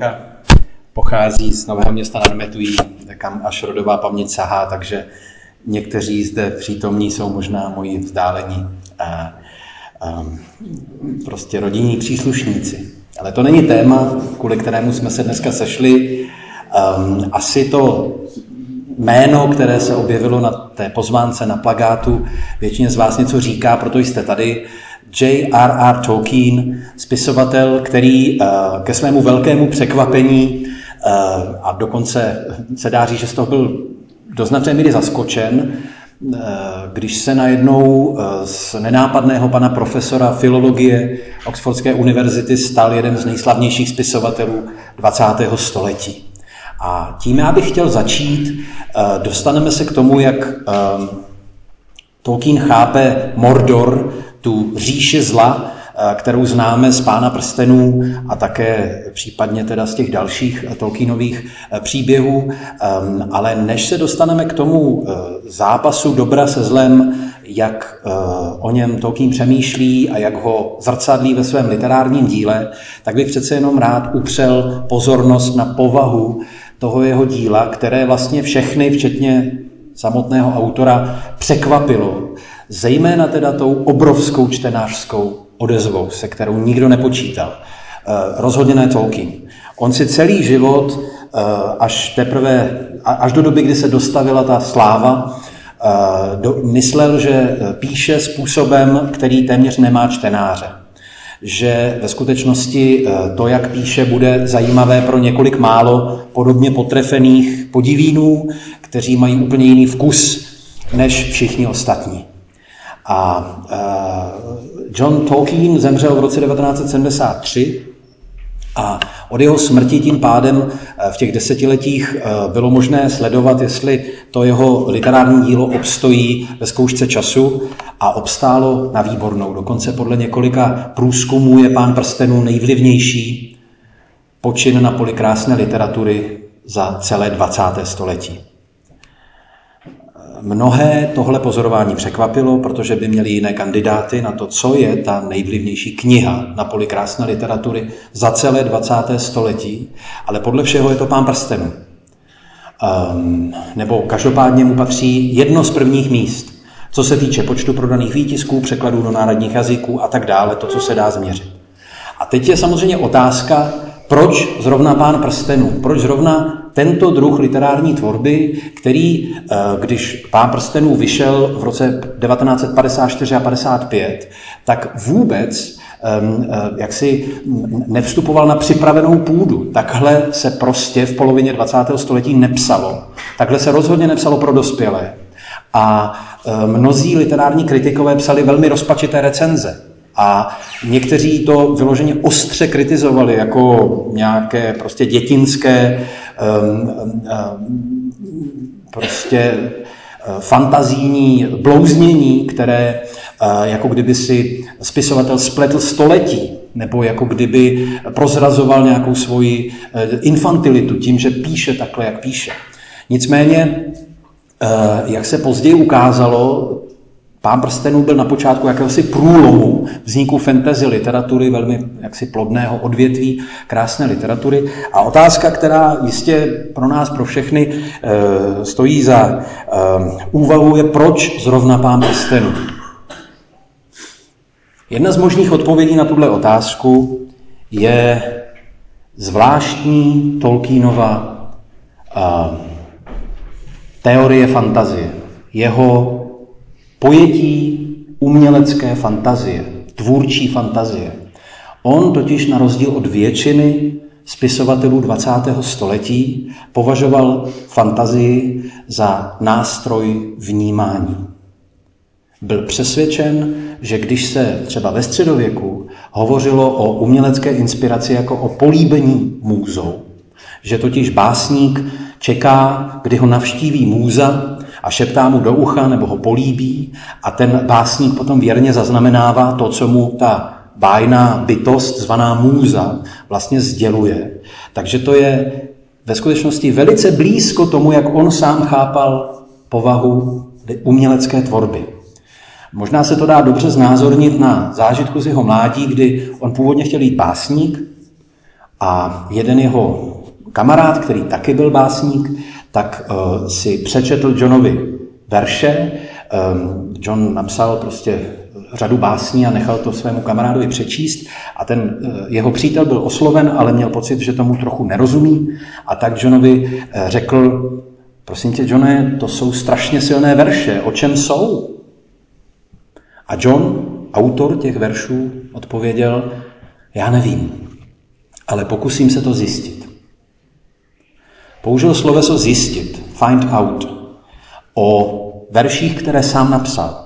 Tolkienka pochází z Nového Města nad Metují, kam až rodová paměť sahá, takže někteří zde přítomní jsou možná moji vzdálení prostě rodinní příslušníci. Ale to není téma, kvůli kterému jsme se dneska sešli. Asi to jméno, které se objevilo na té pozvánce, na plakátu, většině z vás něco říká, proto jste tady. J.R.R. Tolkien, spisovatel, který ke svému velkému překvapení a dokonce se dá říct, že z toho byl do značné míry zaskočen, když se najednou z nenápadného pana profesora filologie Oxfordské univerzity stal jeden z nejslavnějších spisovatelů 20. století. A tím já bych chtěl začít. Dostaneme se k tomu, jak Tolkien chápe Mordor, tu říši zla, kterou známe z Pána prstenů a také případně teda z těch dalších Tolkienových příběhů. Ale než se dostaneme k tomu zápasu dobra se zlem, jak o něm Tolkien přemýšlí a jak ho zrcadlí ve svém literárním díle, tak bych přece jenom rád upřel pozornost na povahu toho jeho díla, které vlastně všechny, včetně samotného autora, překvapilo. Zejména teda tou obrovskou čtenářskou odezvou, se kterou nikdo nepočítal. Rozhodně ne Tolkien. On si celý život, až do doby, kdy se dostavila ta sláva, myslel, že píše způsobem, který téměř nemá čtenáře. Že ve skutečnosti to, jak píše, bude zajímavé pro několik málo podobně potrefených podivínů, kteří mají úplně jiný vkus než všichni ostatní. A John Tolkien zemřel v roce 1973 a od jeho smrti tím pádem v těch desetiletích bylo možné sledovat, jestli to jeho literární dílo obstojí ve zkoušce času a obstálo na výbornou. Dokonce podle několika průzkumů je Pán prstenů nejvlivnější počin na poli krásné literatury za celé 20. století. Mnohé tohle pozorování překvapilo, protože by měli jiné kandidáty na to, co je ta nejvlivnější kniha na poli krásné literatury za celé 20. století, ale podle všeho je to Pán prstenů. Nebo každopádně mu patří jedno z prvních míst, co se týče počtu prodaných výtisků, překladů do národních jazyků a tak dále, to, co se dá změřit. A teď je samozřejmě otázka, proč zrovna Pán prstenů, proč zrovna tento druh literární tvorby, který, když Pán prstenů vyšel v roce 1954 a 55, tak vůbec jaksi nevstupoval na připravenou půdu. Takhle se prostě v polovině 20. století nepsalo. Takhle se rozhodně nepsalo pro dospělé. A mnozí literární kritikové psali velmi rozpačité recenze. A někteří to vyloženě ostře kritizovali jako nějaké prostě dětinské prostě fantazijní blouznění, které jako kdyby si spisovatel spletl století, nebo jako kdyby prozrazoval nějakou svoji infantilitu tím, že píše takhle, jak píše. Nicméně, jak se později ukázalo, Pán prstenů byl na počátku jakéhosi průlomu vzniku fantasy literatury, velmi jaksi plodného odvětví krásné literatury. A otázka, která jistě pro nás, pro všechny stojí za úvahu, je, proč zrovna Pán prstenů. Jedna z možných odpovědí na tuhle otázku je zvláštní Tolkienova teorie fantazie. Jeho pojetí umělecké fantazie, tvůrčí fantazie. On totiž na rozdíl od většiny spisovatelů 20. století považoval fantazii za nástroj vnímání. Byl přesvědčen, že když se třeba ve středověku hovořilo o umělecké inspiraci jako o políbení můzou, že totiž básník čeká, kdy ho navštíví můza a šeptá mu do ucha nebo ho políbí a ten básník potom věrně zaznamenává to, co mu ta bájná bytost zvaná můza vlastně sděluje. Takže to je ve skutečnosti velice blízko tomu, jak on sám chápal povahu umělecké tvorby. Možná se to dá dobře znázornit na zážitku z jeho mládí, kdy on původně chtěl být básník A jeden jeho kamarád, který taky byl básník, tak si přečetl Johnovi verše. John napsal prostě řadu básní a nechal to svému kamarádovi přečíst a ten jeho přítel byl osloven, ale měl pocit, že tomu trochu nerozumí a tak Johnovi řekl: prosím tě, Johne, to jsou strašně silné verše, o čem jsou? A John, autor těch veršů, odpověděl: já nevím, ale pokusím se to zjistit. Použil sloveso zjistit, find out, o verších, které sám napsal.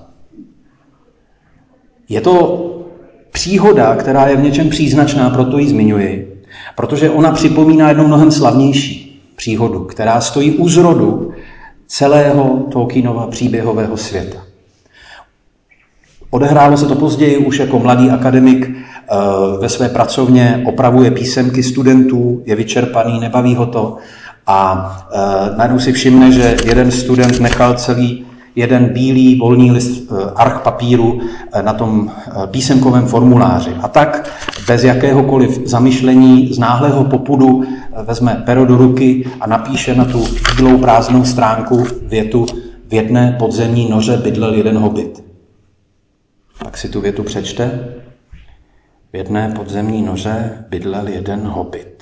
Je to příhoda, která je v něčem příznačná, proto ji zmiňuji, protože ona připomíná jednu mnohem slavnější příhodu, která stojí u zrodu celého Tolkienova příběhového světa. Odehrálo se to později, už jako mladý akademik ve své pracovně opravuje písemky studentů, je vyčerpaný, nebaví ho to a najednou si všimne, že jeden student nechal celý jeden bílý volný list arch papíru na tom písemkovém formuláři. A tak bez jakéhokoliv zamyšlení z náhlého popudu vezme pero do ruky a napíše na tu bílou prázdnou stránku větu: v jedné podzemní noře bydlel jeden hobit. Pak si tu větu přečte: v jedné podzemní noře bydlel jeden hobit.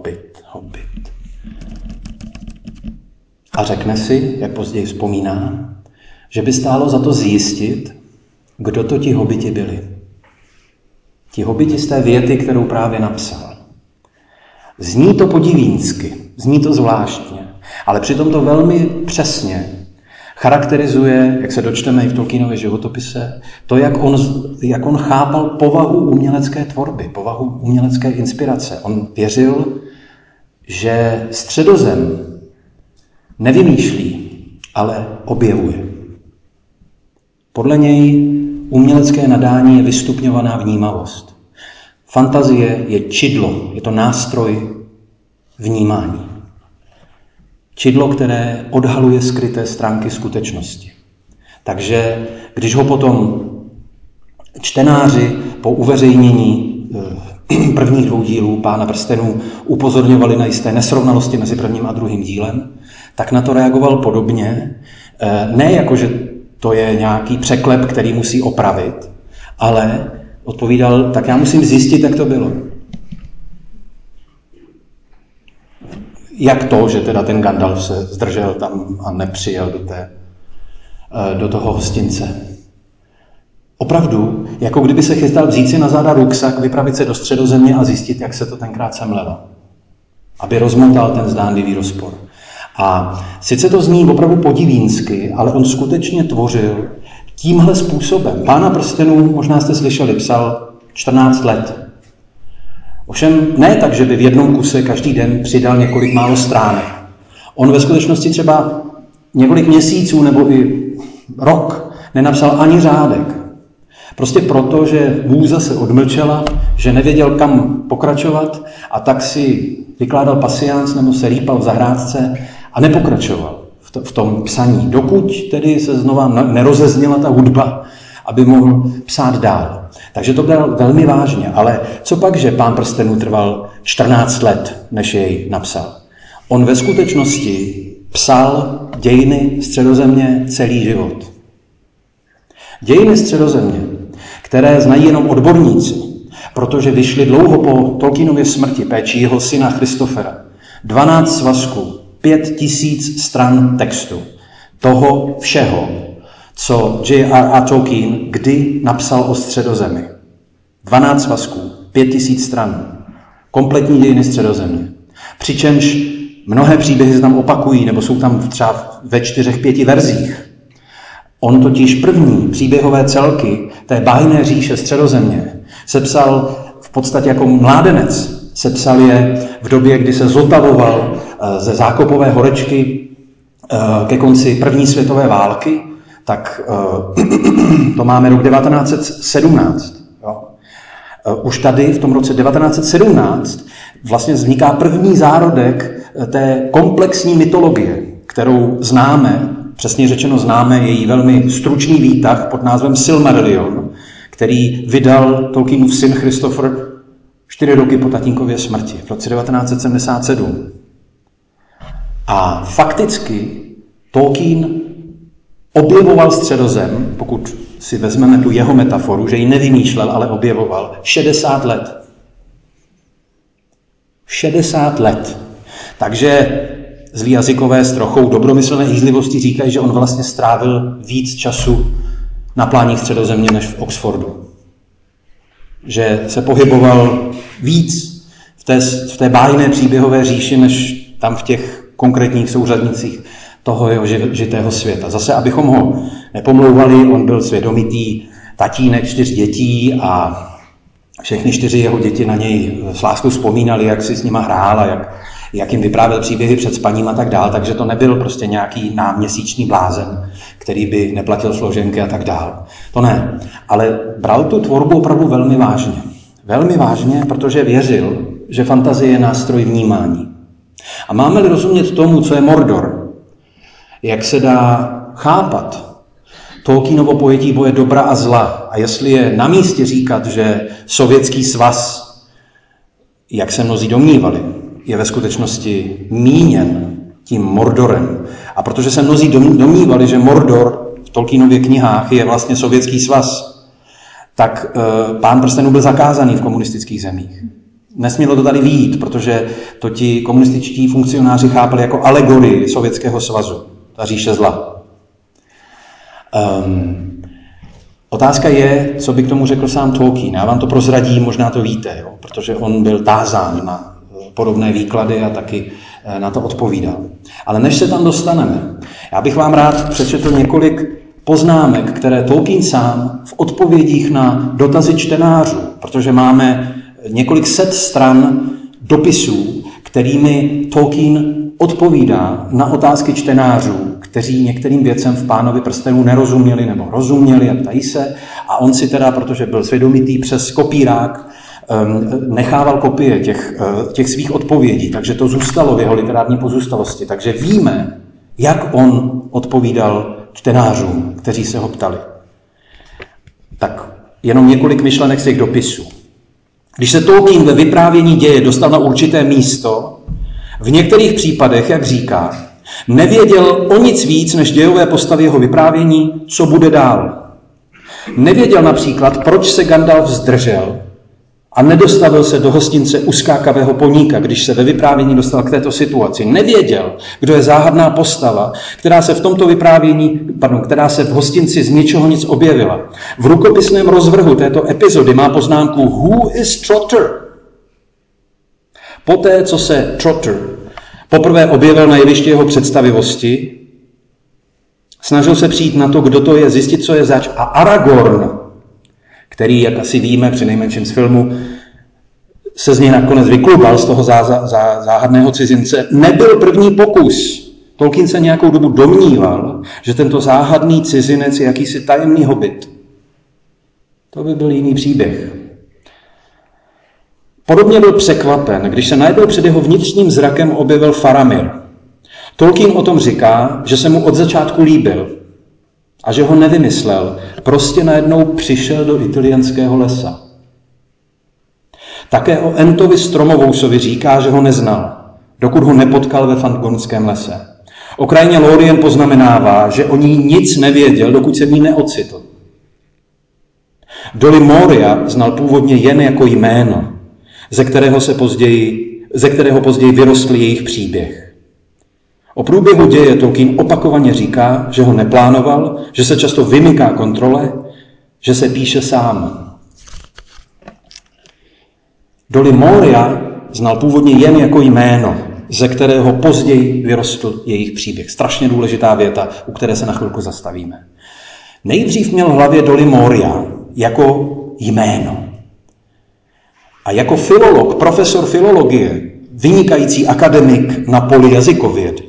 A řekne si, jak později vzpomíná, že by stálo za to zjistit, kdo to ti hobiti byli. Ti hobiti z té věty, kterou právě napsal. Zní to podivínsky, zní to zvláštně, ale přitom to velmi přesně charakterizuje, jak se dočteme i v Tolkienově životopise, to, jak on chápal povahu umělecké tvorby, povahu umělecké inspirace. On věřil, že Středozem nevymýšlí, ale objevuje. Podle něj umělecké nadání je vystupňovaná vnímavost. Fantazie je čidlo, je to nástroj vnímání. Čidlo, které odhaluje skryté stránky skutečnosti. Takže když ho potom čtenáři po uveřejnění prvních 2 dílů Pána prstenů upozorňovali na jisté nesrovnalosti mezi prvním a druhým dílem, tak na to reagoval podobně. Ne jako, že to je nějaký překlep, který musí opravit, ale odpovídal: tak já musím zjistit, jak to bylo. Jak to, že teda ten Gandalf se zdržel tam a nepřijel do toho hostince. Opravdu, jako kdyby se chystal vzít si na záda ruksak, vypravit se do Středozemě a zjistit, jak se to tenkrát semlelo. Aby rozmotal ten zdánlivý rozpor. A sice to zní opravdu podivínsky, ale on skutečně tvořil tímhle způsobem. Pána prstenů, možná jste slyšeli, psal 14 let. Ovšem ne tak, že by v jednom kuse každý den přidal několik málo stránek. On ve skutečnosti třeba několik měsíců nebo i rok nenapsal ani řádek. Prostě proto, že můza se odmlčela, že nevěděl, kam pokračovat a tak si vykládal pasiánc nebo se rýpal v zahrádce a nepokračoval v tom psaní, dokud tedy se znova nerozezněla ta hudba, aby mohl psát dál. Takže to bylo velmi vážně, ale co pak, že Pán prstenů trval 14 let, než jej napsal? On ve skutečnosti psal dějiny Středozemě celý život. Dějiny Středozemě, které znají jenom odborníci, protože vyšly dlouho po Tolkienově smrti péči jeho syna Christophera. 12 svazků, 5000 stran textu. Toho všeho, co J.R.R. Tolkien kdy napsal o Středozemi. 12 svazků, 5000 stran. Kompletní dějiny Středozemě. Přičemž mnohé příběhy se tam opakují, nebo jsou tam třeba ve 4-5 verzích. On totiž první příběhové celky té bájné říše Středozemě sepsal v podstatě jako mládenec. Sepsal je v době, kdy se zotavoval ze Zákopové horečky ke konci první světové války, tak to máme rok 1917. Jo. Už tady v tom roce 1917 vlastně vzniká první zárodek té komplexní mytologie, kterou známe, přesně řečeno známe její velmi stručný výtah pod názvem Silmarillion, který vydal Tolkienův syn Christopher 4 roky po tatínkově smrti, v roce 1977. A fakticky Tolkien objevoval Středozem, pokud si vezmeme tu jeho metaforu, že ji nevymýšlel, ale objevoval, 60 let. 60 let. Takže zlí jazykové s trochou dobromyslné jízlivosti říkají, že on vlastně strávil víc času na pláních Středozemě než v Oxfordu. Že se pohyboval víc v té bájné příběhové říši, než tam v těch konkrétních souřadnicích toho jeho žitého světa. Zase, abychom ho nepomlouvali, on byl svědomitý tatínek 4 dětí a všechny 4 jeho děti na něj s láskou vzpomínali, jak si s nima hrál a jak jim vyprávěl příběhy před spaním a tak dál, takže to nebyl prostě nějaký náměsíční blázen, který by neplatil složenky a tak dál. To ne, ale bral tu tvorbu opravdu velmi vážně. Velmi vážně, protože věřil, že fantazie je nástroj vnímání. A máme-li rozumět tomu, co je Mordor, jak se dá chápat Tolkienovo pojetí boje dobra a zla, a jestli je na místě říkat, že Sovětský svaz, jak se mnozí domnívali, je ve skutečnosti míněn tím Mordorem. A protože se mnozí domnívali, že Mordor v Tolkienově knihách je vlastně Sovětský svaz, tak Pán prstenů byl zakázaný v komunistických zemích. Nesmělo to tady vyjít, protože to ti komunističtí funkcionáři chápali jako alegorii Sovětského svazu, ta říše zla. Otázka je, co by k tomu řekl sám Tolkien. Já vám to prozradím, možná to víte, jo? Protože on byl tázán na podobné výklady a taky na to odpovídal. Ale než se tam dostaneme, já bych vám rád přečetl několik poznámek, které Tolkien sám v odpovědích na dotazy čtenářů, protože máme několik set stran dopisů, kterými Tolkien odpovídá na otázky čtenářů, kteří některým věcem v Pánovi prstenů nerozuměli nebo rozuměli a ptají se. A on si teda, protože byl svědomitý, přes kopírák nechával kopie těch svých odpovědí, takže to zůstalo v jeho literární pozůstalosti. Takže víme, jak on odpovídal čtenářům, kteří se ho ptali. Tak jenom několik myšlenek z těch dopisů. Když se Tolkien ve vyprávění děje dostal na určité místo, v některých případech, jak říká, nevěděl o nic víc než dějové postavy jeho vyprávění, co bude dál. Nevěděl například, proč se Gandalf zdržel a nedostavil se do hostince uskákavého poníka, když se ve vyprávění dostal k této situaci. Nevěděl, kdo je záhadná postava, která se v hostinci z ničeho nic objevila. V rukopisném rozvrhu této epizody má poznámku Who is Trotter? Poté, co se Trotter poprvé objevil na jevišti jeho představivosti, snažil se přijít na to, kdo to je, zjistit, co je zač. A Aragorn, který, jak asi víme, přinejmenším z filmu, se z něj nakonec vyklubal z toho záhadného cizince, nebyl první pokus. Tolkien se nějakou dobu domníval, že tento záhadný cizinec je jakýsi tajemný hobit. To by byl jiný příběh. Podobně byl překvapen, když se najednou před jeho vnitřním zrakem objevil Faramir. Tolkien o tom říká, že se mu od začátku líbil a že ho nevymyslel, prostě najednou přišel do Ithilien-ského lesa. Také o Entovi Stromovousovi říká, že ho neznal, dokud ho nepotkal ve Fangornském lese. O krajině Lórien poznamenává, že o ní nic nevěděl, dokud se v ní neocitl. Doli Moria znal původně jen jako jméno, ze kterého později vyrostl jejich příběh. O průběhu děje Tolkien opakovaně říká, že ho neplánoval, že se často vymyká kontrole, že se píše sám. Doli Moria znal původně jen jako jméno, ze kterého později vyrostl jejich příběh. Strašně důležitá věta, u které se na chvilku zastavíme. Nejdřív měl v hlavě Doli Moria jako jméno. A jako filolog, profesor filologie, vynikající akademik na poli jazykovědy,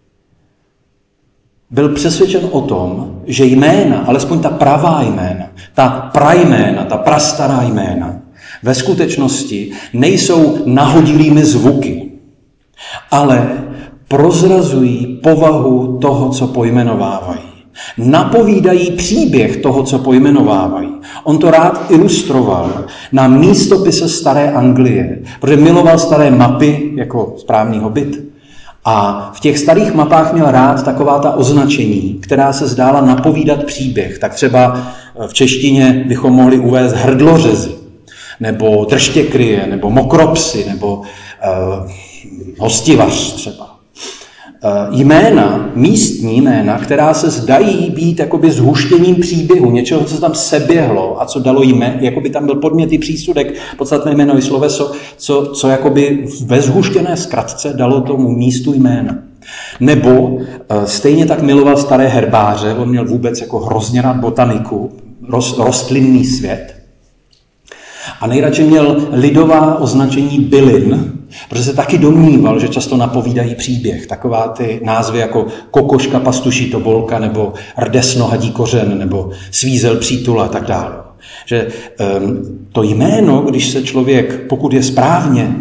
byl přesvědčen o tom, že jména, alespoň ta pravá jména, ta prajména, ta prastará jména, ve skutečnosti nejsou nahodilými zvuky, ale prozrazují povahu toho, co pojmenovávají. Napovídají příběh toho, co pojmenovávají. On to rád ilustroval na místopise staré Anglie, protože miloval staré mapy jako správný hobit. A v těch starých mapách měl rád taková ta označení, která se zdála napovídat příběh. Tak třeba v češtině bychom mohli uvést hrdlořezy, nebo držtěkryje, nebo mokropsy, nebo hostivař třeba. Jména, místní jména, která se zdají být jakoby zhuštěním příběhu, něčeho, co se tam seběhlo a co dalo jméno, jakoby tam byl podmět i přísudek, podstatné jméno i sloveso, co jakoby ve zhuštěné zkratce dalo tomu místu jména. Nebo stejně tak miloval staré herbáře, on měl vůbec jako hrozně rád botaniku, rostlinný svět. A nejradši měl lidová označení bylin, protože se taky domníval, že často napovídají příběh. Taková ty názvy jako kokoška pastuší tobolka, nebo rdesno hadí kořen, nebo svízel přítula a tak dále. Že to jméno, když se člověk, pokud je správně,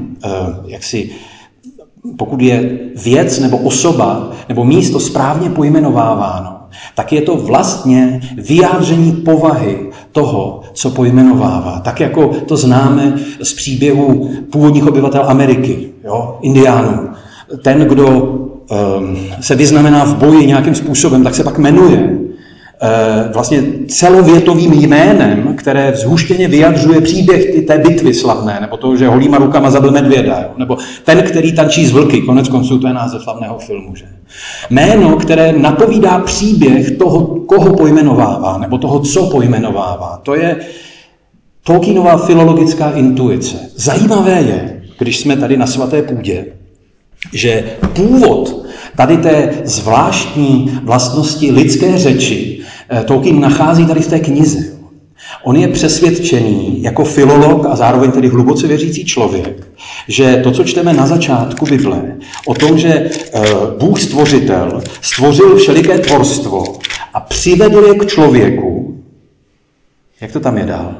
pokud je věc nebo osoba nebo místo správně pojmenováváno, tak je to vlastně vyjádření povahy toho, co pojmenovává. Tak jako to známe z příběhu původních obyvatel Ameriky, indiánů. Ten, kdo se vyznamená v boji nějakým způsobem, tak se pak jmenuje vlastně celovětovým jménem, které vzhuštěně vyjadřuje příběh té bitvy slavné, nebo to, že holýma rukama zabil medvěda, nebo ten, který tančí z vlky, konec konců to je název slavného filmu. Že? Jméno, které napovídá příběh toho, koho pojmenovává, nebo toho, co pojmenovává. To je Tolkienova filologická intuice. Zajímavé je, když jsme tady na svaté půdě, že původ tady té zvláštní vlastnosti lidské řeči Tolkien nachází tady v té knize. On je přesvědčený jako filolog a zároveň tedy hluboce věřící člověk, že to, co čteme na začátku Bible, o tom, že Bůh stvořitel stvořil všeliké tvorstvo a přivedl je k člověku, jak to tam je dál?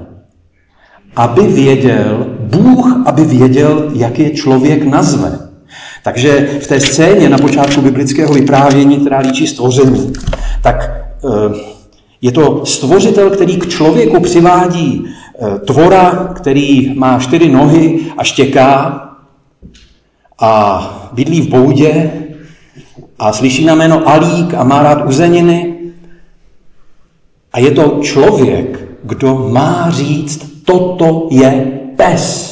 Aby věděl, jak je člověk nazve. Takže v té scéně na počátku biblického vyprávění, která líčí stvoření, tak je to stvořitel, který k člověku přivádí tvora, který má 4 nohy a štěká a bydlí v boudě a slyší na jméno Alík a má rád uzeniny. A je to člověk, kdo má říct, toto je pes.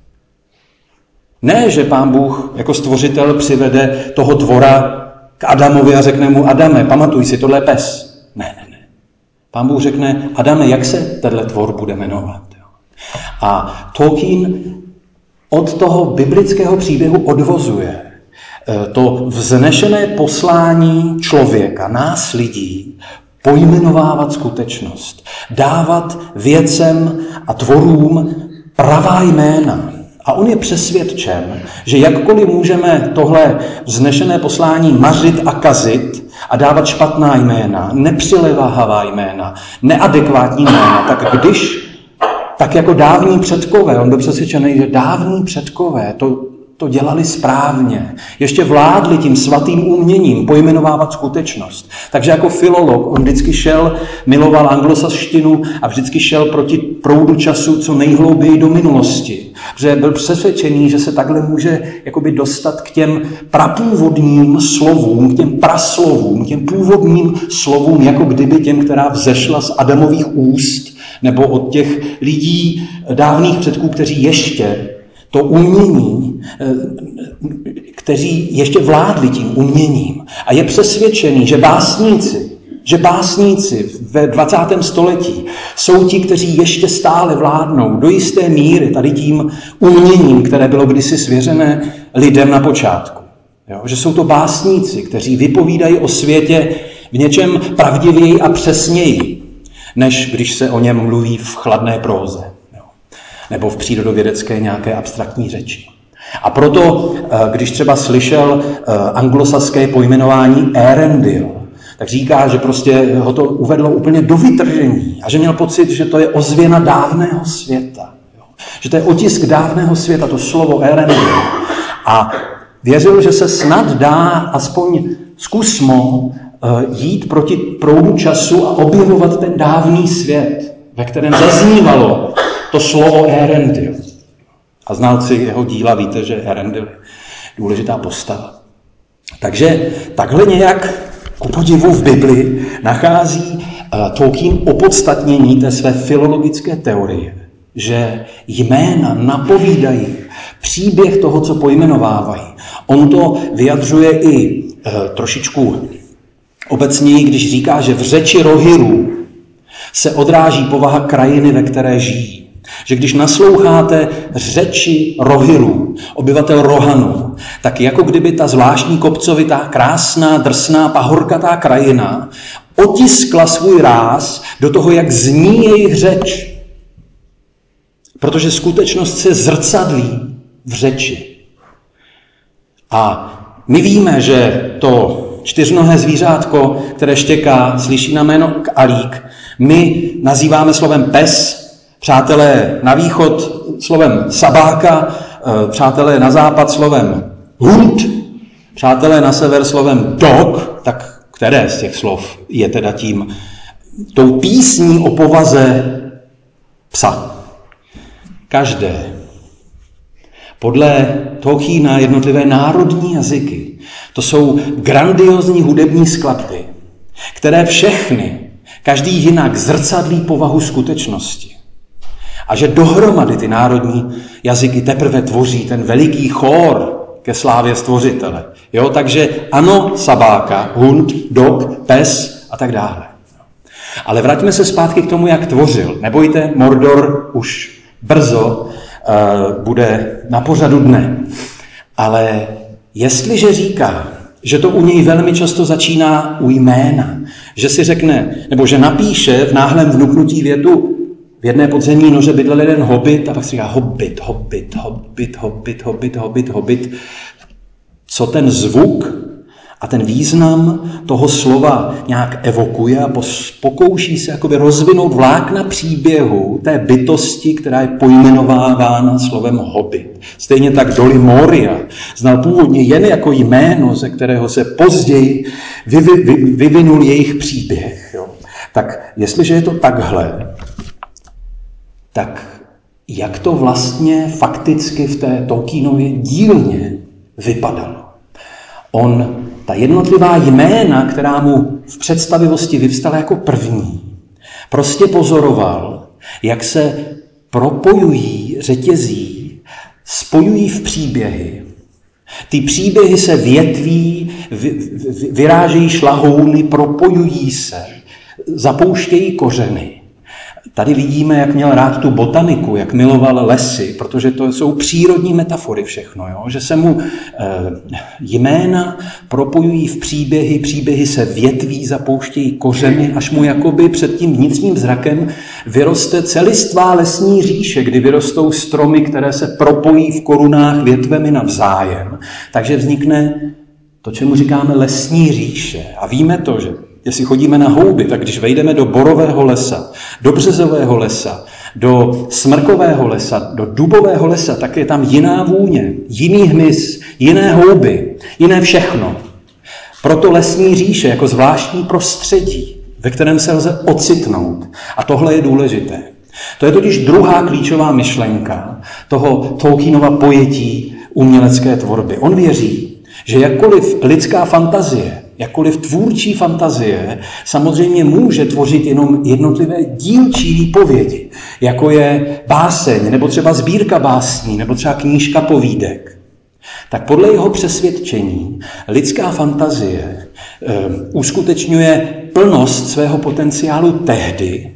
Ne, že Pán Bůh jako stvořitel přivede toho tvora k Adamovi a řekne mu, Adame, pamatuj si, tohle je pes. Ne. Pán Bůh řekne, Adame, jak se tenhle tvor bude jmenovat? A Tolkien od toho biblického příběhu odvozuje to vznešené poslání člověka, nás lidí, pojmenovávat skutečnost, dávat věcem a tvorům pravá jména. A on je přesvědčen, že jakkoliv můžeme tohle vznešené poslání mařit a kazit a dávat špatná jména, nepřileváhavá jména, neadekvátní jména, tak jako dávní předkové, on byl přesvědčený, že dávní předkové to dělali správně. Ještě vládli tím svatým uměním pojmenovávat skutečnost. Takže jako filolog on vždycky miloval anglosaštinu a vždycky šel proti proudu času co nejhlouběji do minulosti. Protože byl přesvědčený, že se takhle může jakoby dostat k těm prapůvodním slovům, k těm praslovům, k těm původním slovům, jako kdyby těm, která vzešla z Adamových úst, nebo od těch lidí dávných předků, kteří ještě to umění, kteří ještě vládli tím uměním. A je přesvědčený, že básníci ve 20. století jsou ti, kteří ještě stále vládnou do jisté míry tady tím uměním, které bylo kdysi svěřené lidem na počátku. Jo? Že jsou to básníci, kteří vypovídají o světě v něčem pravdivěji a přesněji, než když se o něm mluví v chladné próze. Nebo v přírodovědecké nějaké abstraktní řeči. A proto, když třeba slyšel anglosaské pojmenování Eärendil, tak říká, že prostě ho to uvedlo úplně do vytržení a že měl pocit, že to je ozvěna dávného světa. Že to je otisk dávného světa, to slovo Eärendil. A věřil, že se snad dá aspoň zkusmo jít proti proudu času a objevovat ten dávný svět, ve kterém zaznívalo to slovo Eärendil. A znalci jeho díla víte, že Eärendil je důležitá postava. Takže takhle nějak ku podivu v Bibli nachází Tolkien opodstatnění té své filologické teorie, že jména napovídají příběh toho, co pojmenovávají. On to vyjadřuje i trošičku obecněji, když říká, že v řeči Rohirů se odráží povaha krajiny, ve které žijí. Že když nasloucháte řeči Rohirů, obyvatel Rohanu, tak jako kdyby ta zvláštní kopcovitá, krásná, drsná, pahorkatá krajina otiskla svůj ráz do toho, jak zní jejich řeč. Protože skutečnost se zrcadlí v řeči. A my víme, že to čtyřnohé zvířátko, které štěká, slyší na jméno Alík, my nazýváme slovem pes, přátelé na východ slovem sabáka, přátelé na západ slovem hund, přátelé na sever slovem dog, tak které z těch slov je teda tou písní o povaze psa? Každé. Podle Tolkiena jednotlivé národní jazyky, to jsou grandiozní hudební skladby, které všechny, každý jinak zrcadlí povahu skutečnosti. A že dohromady ty národní jazyky teprve tvoří ten veliký chór ke slávě stvořitele. Jo, takže ano, sabáka, hund, dog, pes a tak dále. Ale vraťme se zpátky k tomu, jak tvořil. Nebojte, Mordor už brzo bude na pořadu dne. Ale jestliže říká, že to u něj velmi často začíná u jména, že si řekne, nebo že napíše v náhlém vnuknutí větu, v jedné podzemní noře bydlel jeden hobit a pak si říká hobbit, hobbit, hobbit, hobbit, hobbit, hobbit, hobbit. Co ten zvuk a ten význam toho slova nějak evokuje a pokouší se jakoby rozvinout vlákna příběhu té bytosti, která je pojmenovávána slovem hobbit. Stejně tak Doli Moria znal původně jen jako jméno, ze kterého se později vyvinul jejich příběh. Jo. Tak jestliže je to takhle, tak jak to vlastně fakticky v té Tolkienově dílně vypadalo? Ta jednotlivá jména, která mu v představivosti vyvstala jako první, prostě pozoroval, jak se propojují, řetězí, spojují v příběhy. Ty příběhy se větví, vyrážejí šlahouny, propojují se, zapouštějí kořeny. Tady vidíme, jak měl rád tu botaniku, jak miloval lesy, protože to jsou přírodní metafory všechno, jo? Že se mu jména propojují v příběhy, příběhy se větví, zapouštějí kořeny, až mu jakoby před tím vnitřním zrakem vyroste celistvá lesní říše, kdy vyrostou stromy, které se propojí v korunách větvemi navzájem. Takže vznikne to, čemu říkáme lesní říše. A víme to, že jestli chodíme na houby, tak když vejdeme do borového lesa, do březového lesa, do smrkového lesa, do dubového lesa, tak je tam jiná vůně, jiný hmyz, jiné houby, jiné všechno. Proto lesní říše jako zvláštní prostředí, ve kterém se lze ocitnout. A tohle je důležité. To je totiž druhá klíčová myšlenka toho Tolkienova pojetí umělecké tvorby. On věří, že jakkoliv lidská fantazie, jakkoliv tvůrčí fantazie samozřejmě může tvořit jenom jednotlivé dílčí výpovědi, jako je báseň, nebo třeba sbírka básní, nebo třeba knížka povídek, tak podle jeho přesvědčení lidská fantazie uskutečňuje plnost svého potenciálu tehdy,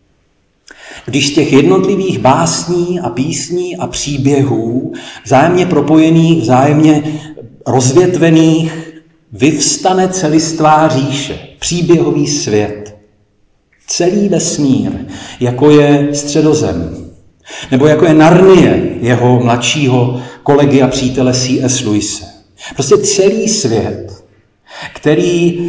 když z těch jednotlivých básní a písní a příběhů, vzájemně propojených, vzájemně rozvětvených, vyvstane celistvá říše, příběhový svět, celý vesmír, jako je Středozem, nebo jako je Narnie, jeho mladšího kolegy a přítele C.S. Lewise. Prostě celý svět, který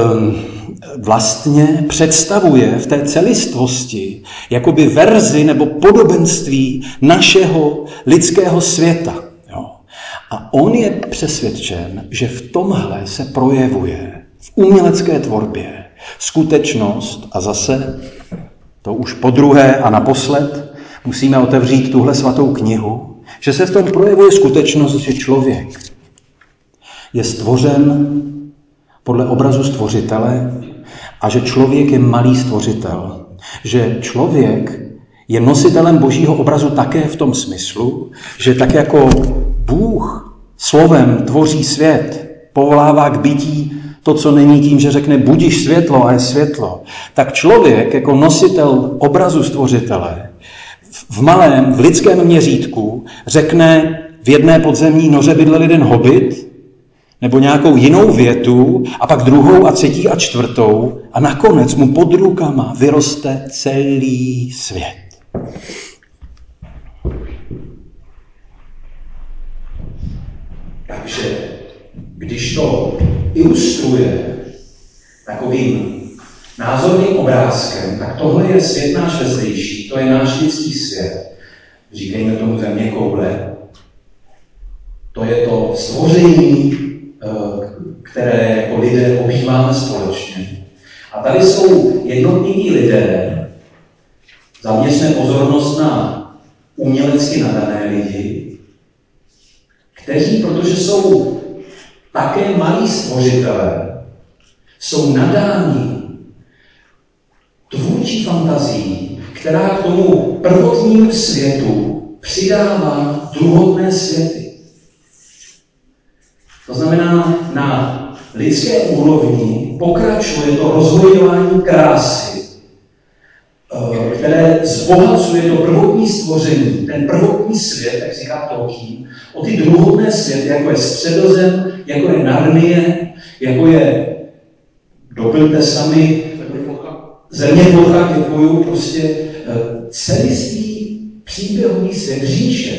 vlastně představuje v té celistvosti jakoby verzi nebo podobenství našeho lidského světa. A on je přesvědčen, že v tomhle se projevuje v umělecké tvorbě skutečnost, a zase to už podruhé a naposled musíme otevřít tuhle svatou knihu, že se v tom projevuje skutečnost, že člověk je stvořen podle obrazu stvořitele a že člověk je malý stvořitel. Že člověk je nositelem Božího obrazu také v tom smyslu, že tak jako Bůh slovem tvoří svět, povolává k bytí to, co není tím, že řekne budiš světlo a je světlo, tak člověk jako nositel obrazu stvořitele v malém, v lidském měřítku řekne v jedné podzemní noře bydlel jeden hobit, nebo nějakou jinou větu, a pak druhou a třetí a čtvrtou, a nakonec mu pod rukama vyroste celý svět. Takže když to ilustruje takovým názorným obrázkem, tak tohle je svět náš vezdejší, to je náš lidský svět. Říkejme tomu země koule. To je to stvoření, které jako lidé obýváme společně. A tady jsou jednotliví lidé, zaměřme pozornost na umělecky nadané lidi, kteří, protože jsou také malí stvořitelé, jsou nadáni tvůrčí fantazií, která k tomu prvotnímu světu přidává druhotné světy. To znamená, na lidské úrovni pokračuje to rozhojování krásy, které zbohacuje to prvotní stvoření, ten prvotní svět, jak říká Tolkien, o ty druhotné světy, jako je Středozem, jako je Narnie, jako je, doplňte sami, Země plocha, děkuju, prostě celistvý příběhový svět říše.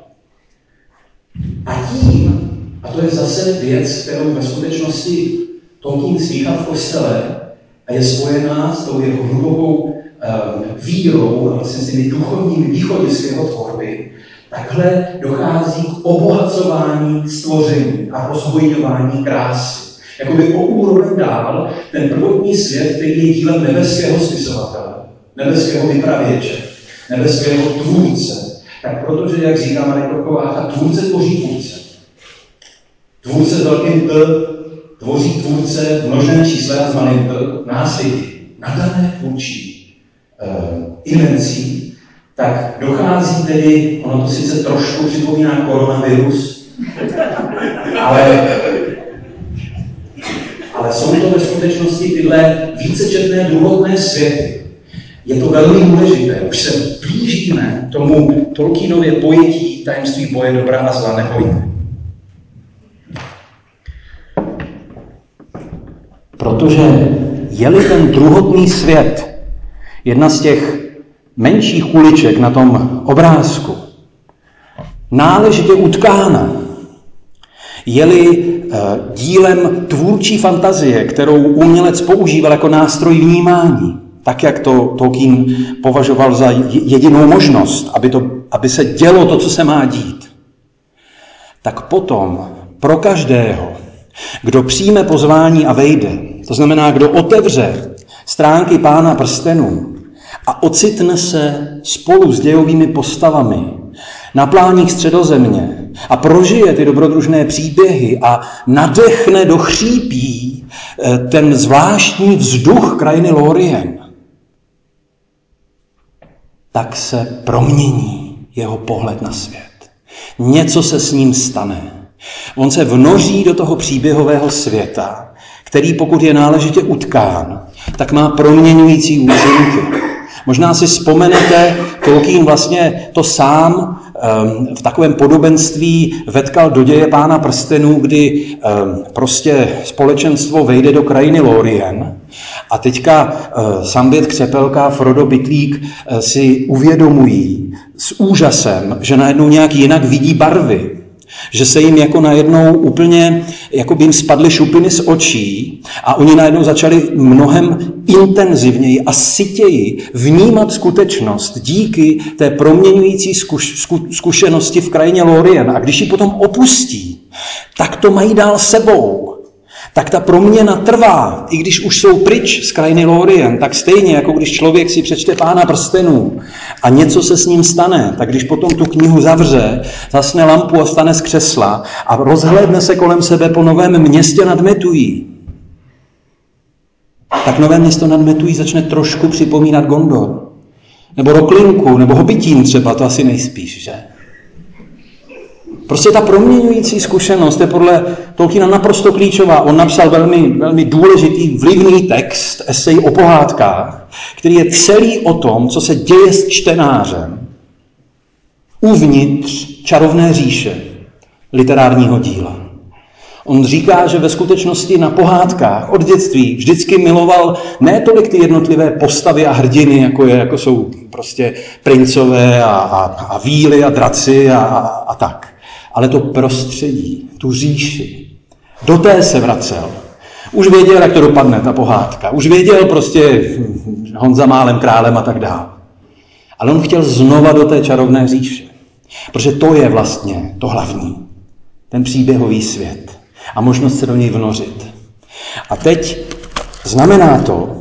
A tím, a to je zase věc, kterou ve skutečnosti Tolkien slýchal v kostele a je spojená s tou jeho hlubokou vírou a vlastně s těmi duchovními východisky jeho tvorby, takhle dochází k obohacování stvoření a rozhojňování krásy. Jakoby o úroveň dál ten prvotní svět, který je dílem nebeského spisovatele, nebeského vypravěče, nebeského tvůrce, tak protože, jak říká Marek Prokováka, tvůrce tvoří tvůrce. Tvůrce s velkým T tvoří tvůrce v množném čísle a s malým T, nás lidi, nadané tvůrčí invencí, tak dochází tedy, ono to sice trošku připomíná koronavirus, ale jsou to ve skutečnosti tyhle vícečetné druhotné světy. Je to velmi důležité. Už se blížíme tomu Tolkienově pojetí tajemství boje dobra a zla, nebojte. Protože je-li ten druhotný svět jedna z těch menších uliček na tom obrázku náležitě utkána, je-li dílem tvůrčí fantazie, kterou umělec používal jako nástroj vnímání, tak jak to Tolkien považoval za jedinou možnost, aby se dělo to, co se má dít, tak potom pro každého, kdo přijme pozvání a vejde, to znamená, kdo otevře stránky Pána prstenů a ocitne se spolu s dějovými postavami na pláních Středozemě a prožije ty dobrodružné příběhy a nadechne, dochřípí ten zvláštní vzduch krajiny Lórien, tak se promění jeho pohled na svět. Něco se s ním stane. On se vnoří do toho příběhového světa, který pokud je náležitě utkán, tak má proměňující účinky. Možná si vzpomenete, Tolkien vlastně to sám v takovém podobenství vetkal do děje Pána prstenů, kdy prostě společenstvo vejde do krajiny Lórien a teďka Sambět Křepelka a Frodo Bytlík si uvědomují s úžasem, že najednou nějak jinak vidí barvy. Že se jim jako najednou úplně, jako by jim spadly šupiny z očí a oni najednou začali mnohem intenzivněji a sytěji vnímat skutečnost díky té proměňující zkušenosti v krajině Lórien. A když ji potom opustí, tak to mají dál sebou. tak ta proměna trvá, i když už jsou pryč z krajiny Lórien, tak stejně, jako když člověk si přečte Pána prstenů a něco se s ním stane, tak když potom tu knihu zavře, zasne lampu a vstane z křesla a rozhlédne se kolem sebe po Novém Městě nad Metují, tak Nové Město nad Metují začne trošku připomínat Gondor. Nebo Roklinku, nebo Hobbitín třeba, to asi nejspíš, že? Prostě ta proměňující zkušenost je podle Tolkiena naprosto klíčová. On napsal velmi, velmi důležitý, vlivný text, esej o pohádkách, který je celý o tom, co se děje s čtenářem uvnitř čarovné říše literárního díla. On říká, že ve skutečnosti na pohádkách od dětství vždycky miloval ne tolik ty jednotlivé postavy a hrdiny, jako jsou prostě princové a víly a draci a tak. Ale to prostředí, tu říši, do té se vracel. Už věděl, jak to dopadne, ta pohádka. Už věděl prostě Honza málem králem a tak dále. Ale on chtěl znova do té čarovné říše. Protože to je vlastně to hlavní. Ten příběhový svět. A možnost se do něj vnořit. A teď znamená to,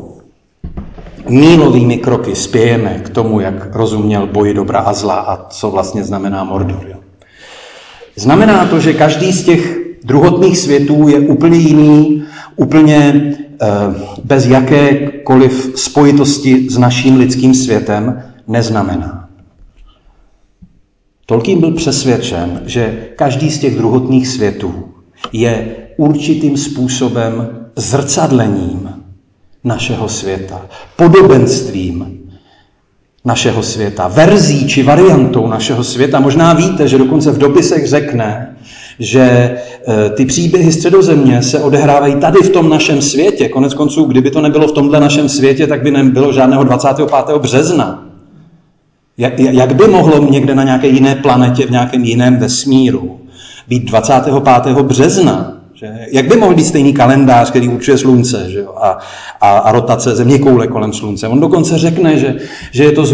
mílovými kroky spějeme k tomu, jak rozuměl boji dobra a zla a co vlastně znamená Mordor. Znamená to, že každý z těch druhotných světů je úplně jiný, úplně bez jakékoliv spojitosti s naším lidským světem neznamená. Tolkien byl přesvědčen, že každý z těch druhotných světů je určitým způsobem zrcadlením našeho světa, podobenstvím našeho světa, verzí či variantou našeho světa. Možná víte, že dokonce v dopisech řekne, že ty příběhy Středozemě se odehrávají tady v tom našem světě. Konec konců, kdyby to nebylo v tomhle našem světě, tak by nebylo žádného 25. března. Jak by mohlo někde na nějaké jiné planetě, v nějakém jiném vesmíru být 25. března? Že? Jak by mohl být stejný kalendář, který určuje slunce, že jo? A rotace zeměkoule kolem slunce? On dokonce řekne, že je to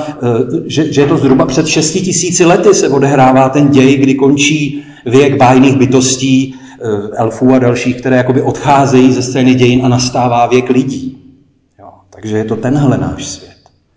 zhruba před 6 000 lety se odehrává ten děj, kdy končí věk bájných bytostí, elfů a dalších, které jakoby odcházejí ze scény dějin a nastává věk lidí. Jo? Takže je to tenhle náš svět.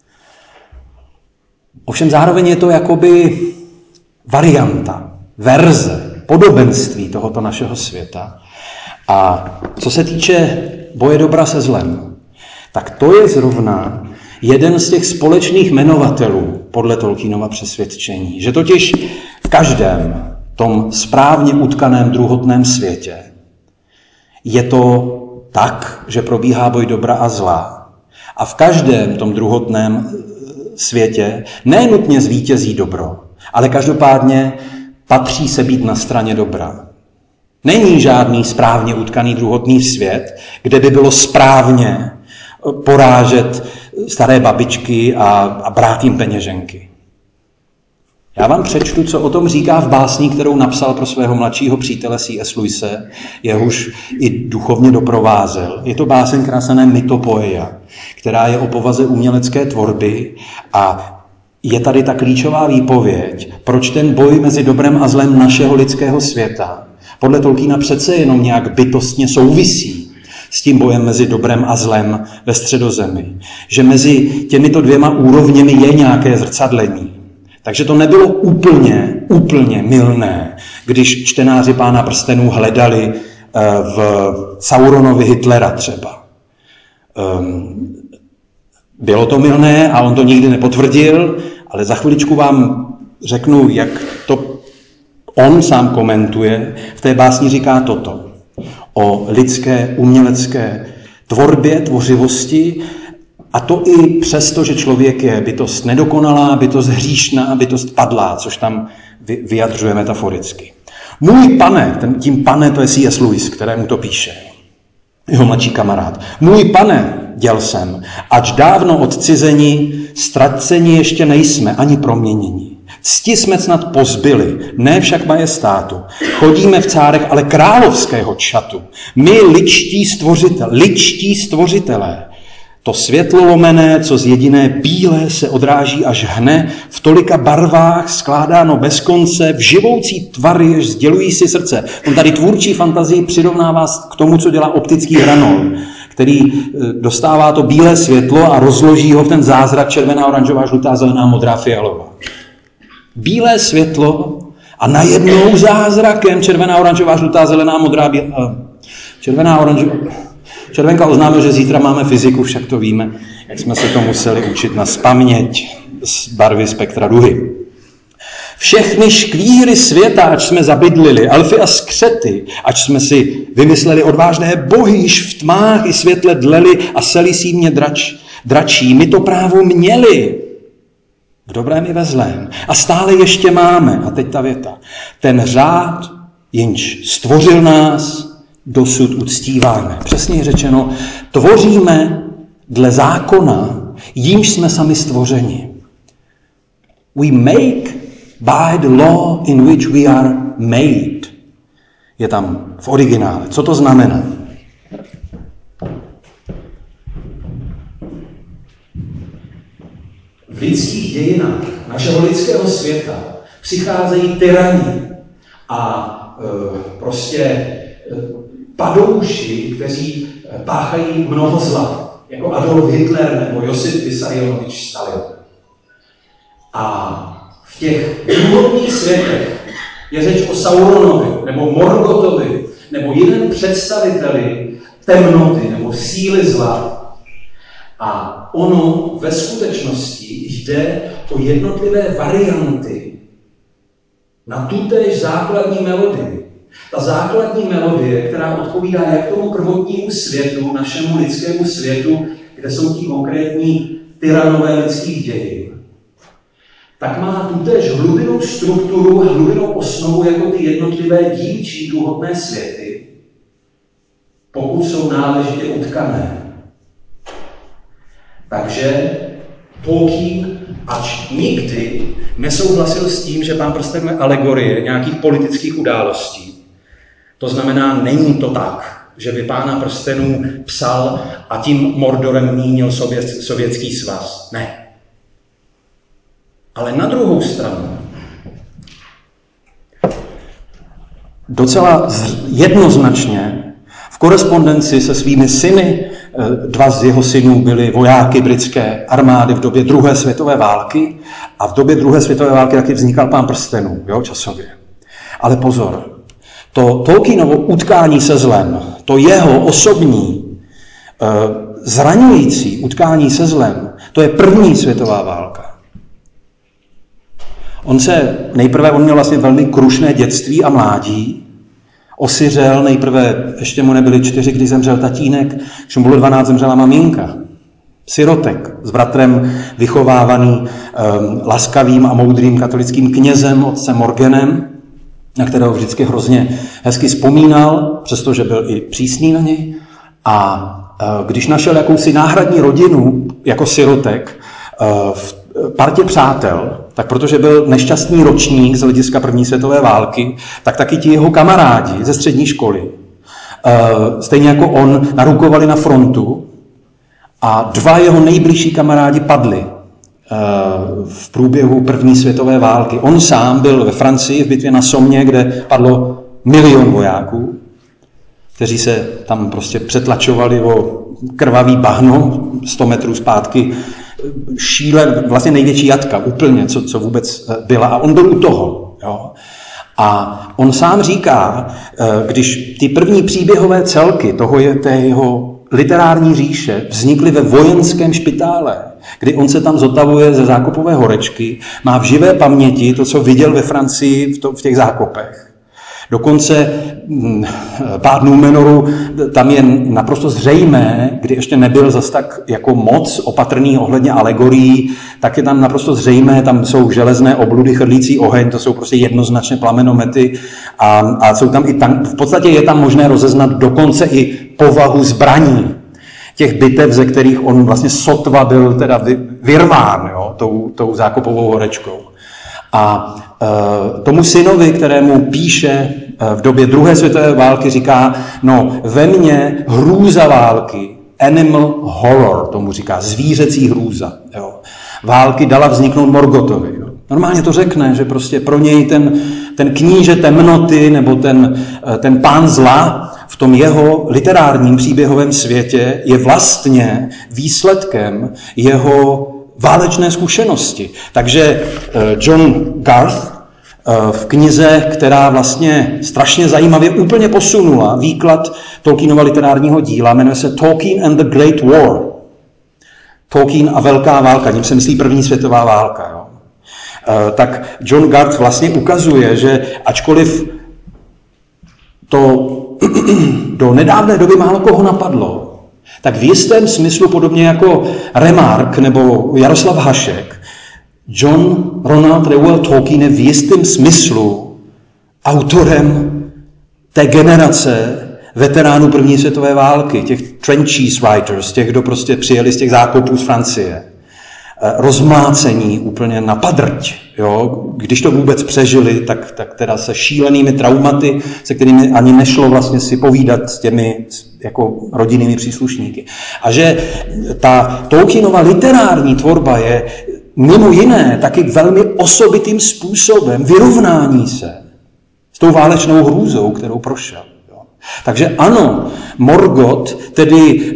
Ovšem zároveň je to jakoby varianta, verze, podobenství tohoto našeho světa. A co se týče boje dobra se zlem, tak to je zrovna jeden z těch společných jmenovatelů podle Tolkienova přesvědčení. Že totiž v každém tom správně utkaném druhotném světě je to tak, že probíhá boj dobra a zla. A v každém tom druhotném světě nenutně zvítězí dobro, ale každopádně patří se být na straně dobra. Není žádný správně utkaný druhotný svět, kde by bylo správně porážet staré babičky a brát jim peněženky. Já vám přečtu, co o tom říká v básni, kterou napsal pro svého mladšího přítele C.S. Lewise, jehož i duchovně doprovázel. Je to báseň, která se jmenuje Mytopoeia, která je o povaze umělecké tvorby a je tady ta klíčová výpověď, proč ten boj mezi dobrem a zlem našeho lidského světa podle Tolkiena přece jenom nějak bytostně souvisí s tím bojem mezi dobrem a zlem ve Středozemi. Že mezi těmito dvěma úrovněmi je nějaké zrcadlení. Takže to nebylo úplně mylné, když čtenáři Pána prstenů hledali v Sauronovi Hitlera třeba. Bylo to mylné a on to nikdy nepotvrdil, ale za chviličku vám řeknu, jak to on sám komentuje. V té básni říká toto o lidské umělecké tvorbě, tvořivosti, a to i přesto, že člověk je bytost nedokonalá, bytost hříšná, bytost padlá, což tam vyjadřuje metaforicky. Můj pane, tím pane to je C.S. Lewis, kterému to píše, jeho mladší kamarád. Můj pane, děl jsem, ač dávno odcizeni, ztraceni ještě nejsme, ani proměněni. Cti jsme snad pozbyli, ne však majestátu. Chodíme v cárech, ale královského čatu. My ličtí stvořitelé. To světlo lomené, co z jediné bílé se odráží až hne, v tolika barvách skládáno bez konce, v živoucí tvary, jež sdělují si srdce. On tady tvůrčí fantazii přirovnává k tomu, co dělá optický hranol, který dostává to bílé světlo a rozloží ho v ten zázrak červená, oranžová, žlutá, zelená, modrá, fialová. Bílé světlo a najednou zázrakem červená, oranžová, žlutá, zelená, modrá, červená, oranžová. Červenka oznámil, že zítra máme fyziku, však to víme, jak jsme se to museli učit na spaměť z barvy spektra duhy. Všechny škvíry světa, ač jsme zabydlili, alfy a skřety, ač jsme si vymysleli odvážné bohy, již v tmách i světle dleli a seli símě dračí. My to právo měli v dobrém i ve zlém. A stále ještě máme, a teď ta věta, ten řád, jenž stvořil nás, dosud uctíváme. Přesně řečeno, tvoříme dle zákona, jímž jsme sami stvořeni. We make by the law in which we are made. Je tam v originále. Co to znamená? V lidských dějinách našeho lidského světa přicházejí tyrani a padouši, kteří páchají mnoho zla, jako Adolf Hitler nebo Josif Vissarionovič Stalin. A v těch druhotných světech je řeč o Sauronovi, nebo Morgotovi, nebo jiném představiteli temnoty, nebo síly zla. A ono ve skutečnosti jde o jednotlivé varianty na tutéž základní melodii. Ta základní melodie, která odpovídá jak tomu prvotnímu světu, našemu lidskému světu, kde jsou ti konkrétní tyranové lidských dějin, tak má tutéž hlubinnou strukturu, hlubinnou osnovu jako ty jednotlivé dílčí druhotné světy, pokud jsou náležitě utkané. Takže Tolkien, ač nikdy nesouhlasil s tím, že Pán prstenů je alegorie nějakých politických událostí, to znamená, není to tak, že by Pána prstenů psal a tím Mordorem mínil Sovětský svaz. Ne. Ale na druhou stranu docela jednoznačně v korespondenci se svými syny, dva z jeho synů byli vojáky britské armády v době druhé světové války a v době druhé světové války taky vznikal Pán prstenů, časově. Ale pozor, to Tolkienovo utkání se zlem, to jeho osobní zraňující utkání se zlem, to je první světová válka. On měl vlastně velmi krušné dětství a mládí, osiřel, nejprve ještě mu nebyli 4, když zemřel tatínek, když mu bylo 12, zemřela maminka. Sirotek s bratrem vychovávaný laskavým a moudrým katolickým knězem, otcem Morganem, na kterého vždycky hrozně hezky vzpomínal, přestože byl i přísný na něj. A když našel jakousi náhradní rodinu jako sirotek v partě přátel, tak protože byl nešťastný ročník z hlediska první světové války, tak taky ti jeho kamarádi ze střední školy, stejně jako on, narukovali na frontu a 2 jeho nejbližší kamarádi padli v průběhu první světové války. On sám byl ve Francii v bitvě na Sommě, kde padlo 1 000 000 vojáků, kteří se tam prostě přetlačovali o krvavý bahno 100 metrů zpátky. Vlastně největší jatka úplně, co vůbec byla. A on byl u toho. Jo? A on sám říká, když ty první příběhové celky té jeho literární říše vznikly ve vojenském špitále, kdy on se tam zotavuje ze zákopové horečky, má v živé paměti to, co viděl ve Francii v těch zákopech. Dokonce Pád Númenoru, tam je naprosto zřejmé, kdy ještě nebyl zas tak jako moc opatrný ohledně alegorií, tak je tam naprosto zřejmé, tam jsou železné obludy, chrlící oheň, to jsou prostě jednoznačně plamenomety a jsou tam v podstatě je tam možné rozeznat dokonce i povahu zbraní těch bitev, ze kterých on vlastně sotva byl teda vyrván tou zákopovou horečkou. A tomu synovi, kterému píše v době druhé světové války, říká, ve mně hrůza války animal horror, tomu říká, zvířecí hrůza. Jo. Války dala vzniknout Morgothovi. Jo. Normálně to řekne, že prostě pro něj ten kníže temnoty nebo ten pán zla v tom jeho literárním příběhovém světě je vlastně výsledkem jeho válečné zkušenosti. Takže John Garth v knize, která vlastně strašně zajímavě úplně posunula výklad Tolkienova literárního díla, jmenuje se Tolkien and the Great War. Tolkien a velká válka, tím se myslí první světová válka. Jo. Tak John Garth vlastně ukazuje, že ačkoliv to do nedávné doby málo koho napadlo, tak v jistém smyslu, podobně jako Remarque nebo Jaroslav Hašek, John Ronald Reuel Tolkien je v jistém smyslu autorem té generace veteránů první světové války, těch trenches writers, těch, kdo prostě přijeli z těch zákopů z Francie. Rozmlácení úplně na padrť. Jo? Když to vůbec přežili, tak teda se šílenými traumaty, se kterými ani nešlo vlastně si povídat s těmi jako rodinnými příslušníky. A že ta Tolkienova literární tvorba je mimo jiné taky velmi osobitým způsobem vyrovnání se s tou válečnou hrůzou, kterou prošel. Jo. Takže ano, Morgoth, tedy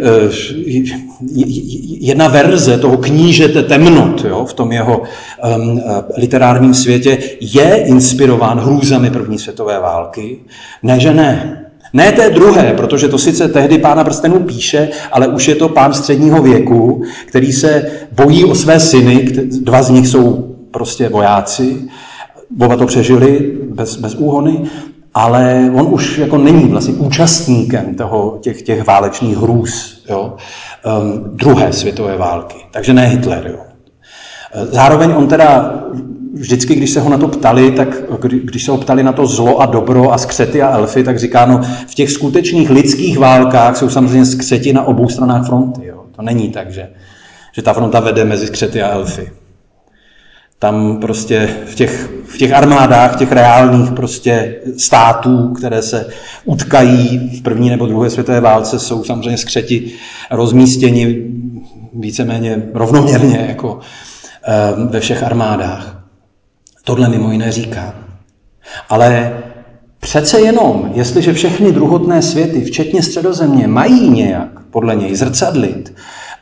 jedna verze toho knížete temnot, jo, v tom jeho literárním světě, je inspirován hrůzami první světové války. Ne, že ne. Ne té druhé, protože to sice tehdy Pána prstenů píše, ale už je to pán středního věku, který se bojí o své syny, dva z nich jsou prostě vojáci, oba to přežili bez úhony, ale on už jako není vlastně účastníkem těch válečných hrůz, jo, druhé světové války, takže ne Hitler. Jo. Zároveň on teda vždycky, když se ho na to ptali, tak když se ho ptali na to zlo a dobro a skřety a elfy, tak říká, no v těch skutečných lidských válkách jsou samozřejmě skřeti na obou stranách fronty. Jo. To není tak, že ta fronta vede mezi skřety a elfy. Tam prostě v těch armádách, těch reálných prostě států, které se utkají v první nebo druhé světové válce, jsou samozřejmě skřeti rozmístěni víceméně rovnoměrně jako ve všech armádách. Tohle mimo jiné říká. Ale přece jenom, jestliže všechny druhotné světy, včetně Středozemě, mají nějak podle něj zrcadlit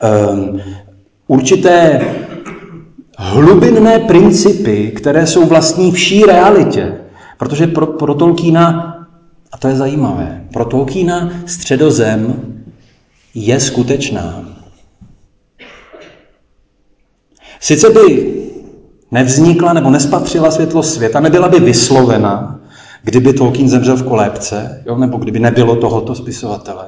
určité hlubinné principy, které jsou vlastní vší realitě, protože pro Tolkiena, a to je zajímavé, pro Tolkiena Středozem je skutečná. Sice by nevznikla nebo nespatřila světlost světa, nebyla by vyslovena, kdyby Tolkien zemřel v kolébce, jo, nebo kdyby nebylo tohoto spisovatele.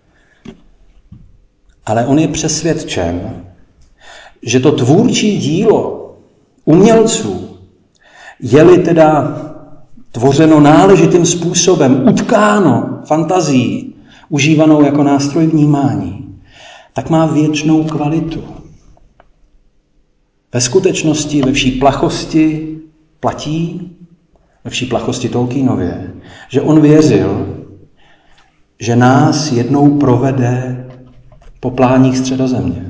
Ale on je přesvědčen, že to tvůrčí dílo umělců je-li teda tvořeno náležitým způsobem, utkáno fantazií, užívanou jako nástroj vnímání, tak má věčnou kvalitu. Ve skutečnosti, ve vší plachosti platí, ve vší plachosti Tolkienově, že on věřil, že nás jednou provede po pláních Středozemě.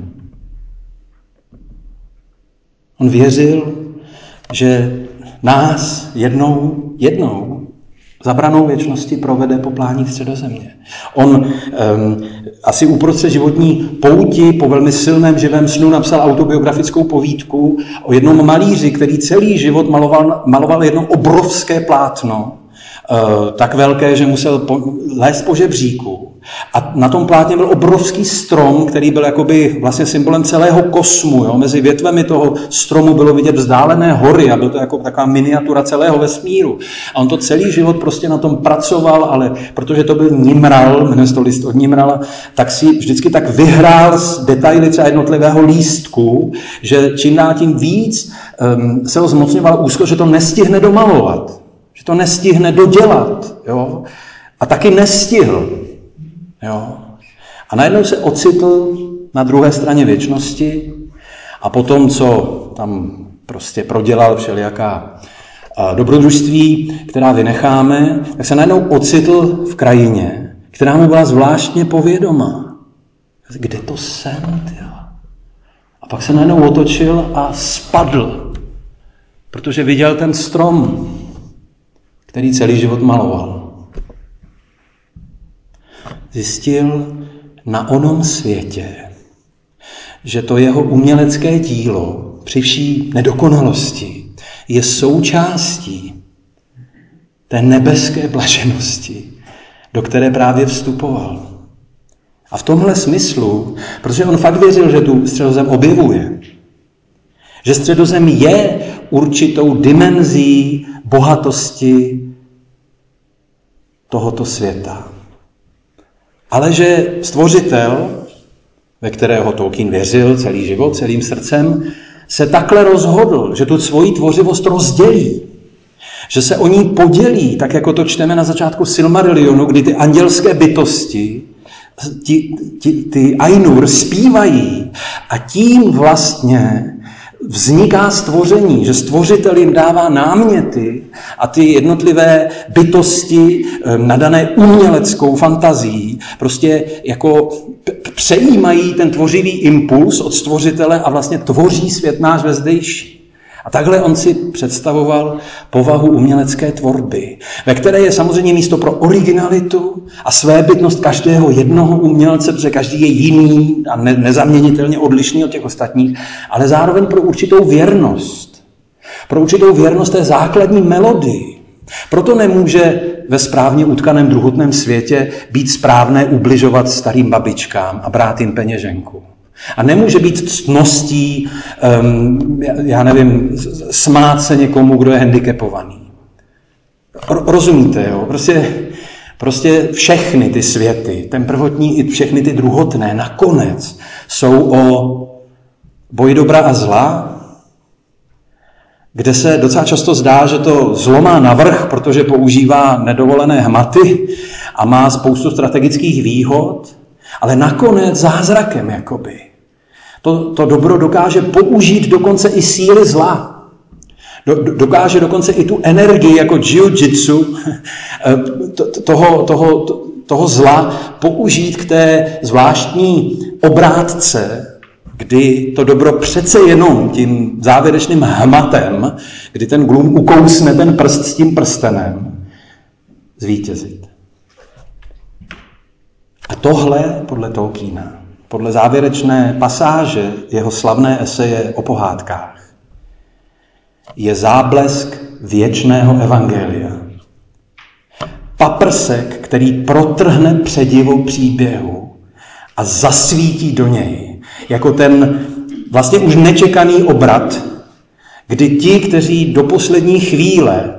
On věřil, že nás jednou za branou věčnosti provede po pláních Středozemě. On asi uprostřed životní pouti po velmi silném živém snu napsal autobiografickou povídku o jednom malíři, který celý život maloval jedno obrovské plátno, tak velké, že musel lézt po žebříku. A na tom plátně byl obrovský strom, který byl jakoby vlastně symbolem celého kosmu. Jo? Mezi větvemi toho stromu bylo vidět vzdálené hory a byl to jako taková miniatura celého vesmíru. A on to celý život prostě na tom pracoval, ale protože to byl Nimral, jmenuje se to list od Nimrala, tak si vždycky tak vyhrál z detaily třeba jednotlivého lístku, že čím dál tím víc se ho zmocňoval úzko, že to nestihne domalovat, že to nestihne dodělat. Jo? A taky nestihl. Jo. A najednou se ocitl na druhé straně věčnosti a potom, co tam prostě prodělal všelijaká dobrodružství, která vynecháme, tak se najednou ocitl v krajině, která mu byla zvláštně povědomá. Kde to jsem, tyjo? A pak se najednou otočil a spadl, protože viděl ten strom, který celý život maloval. Zjistil na onom světě, že to jeho umělecké dílo při vší nedokonalosti je součástí té nebeské blaženosti, do které právě vstupoval. A v tomhle smyslu, protože on fakt věřil, že tu Středozem objevuje, že Středozem je určitou dimenzí bohatosti tohoto světa. Ale že stvořitel, ve kterého Tolkien věřil celý život, celým srdcem, se takhle rozhodl, že tu svoji tvořivost rozdělí. Že se o ní podělí, tak jako to čteme na začátku Silmarillionu, kdy ty andělské bytosti, ty Ainur zpívají a tím vlastně vzniká stvoření, že stvořitel jim dává náměty a ty jednotlivé bytosti nadané uměleckou fantazí prostě jako přejímají ten tvořivý impuls od stvořitele a vlastně tvoří svět náš vezdejší. A takhle on si představoval povahu umělecké tvorby, ve které je samozřejmě místo pro originalitu a svébytnost každého jednoho umělce, protože každý je jiný a nezaměnitelně odlišný od těch ostatních, ale zároveň pro určitou věrnost. Pro určitou věrnost té základní melodii. Proto nemůže ve správně utkaném druhotném světě být správné ubližovat starým babičkám a brát jim peněženku. A nemůže být ctností, smát se někomu, kdo je handicapovaný. Rozumíte, jo? Prostě všechny ty světy, ten prvotní i všechny ty druhotné, nakonec jsou o boji dobra a zla, kde se docela často zdá, že to zlo má navrch, protože používá nedovolené hmaty a má spoustu strategických výhod, ale nakonec zázrakem jakoby. To dobro dokáže použít dokonce i síly zla. Dokáže dokonce i tu energii jako jiu-jitsu toho zla použít k té zvláštní obrátce, kdy to dobro přece jenom tím závěrečným hmatem, kdy ten glum ukousne ten prst s tím prstenem, zvítězit. A tohle podle Tolkiena, podle závěrečné pasáže jeho slavné eseje o pohádkách, je záblesk věčného evangelia. Paprsek, který protrhne předivo příběhu a zasvítí do něj, jako ten vlastně už nečekaný obrat, kdy ti, kteří do poslední chvíle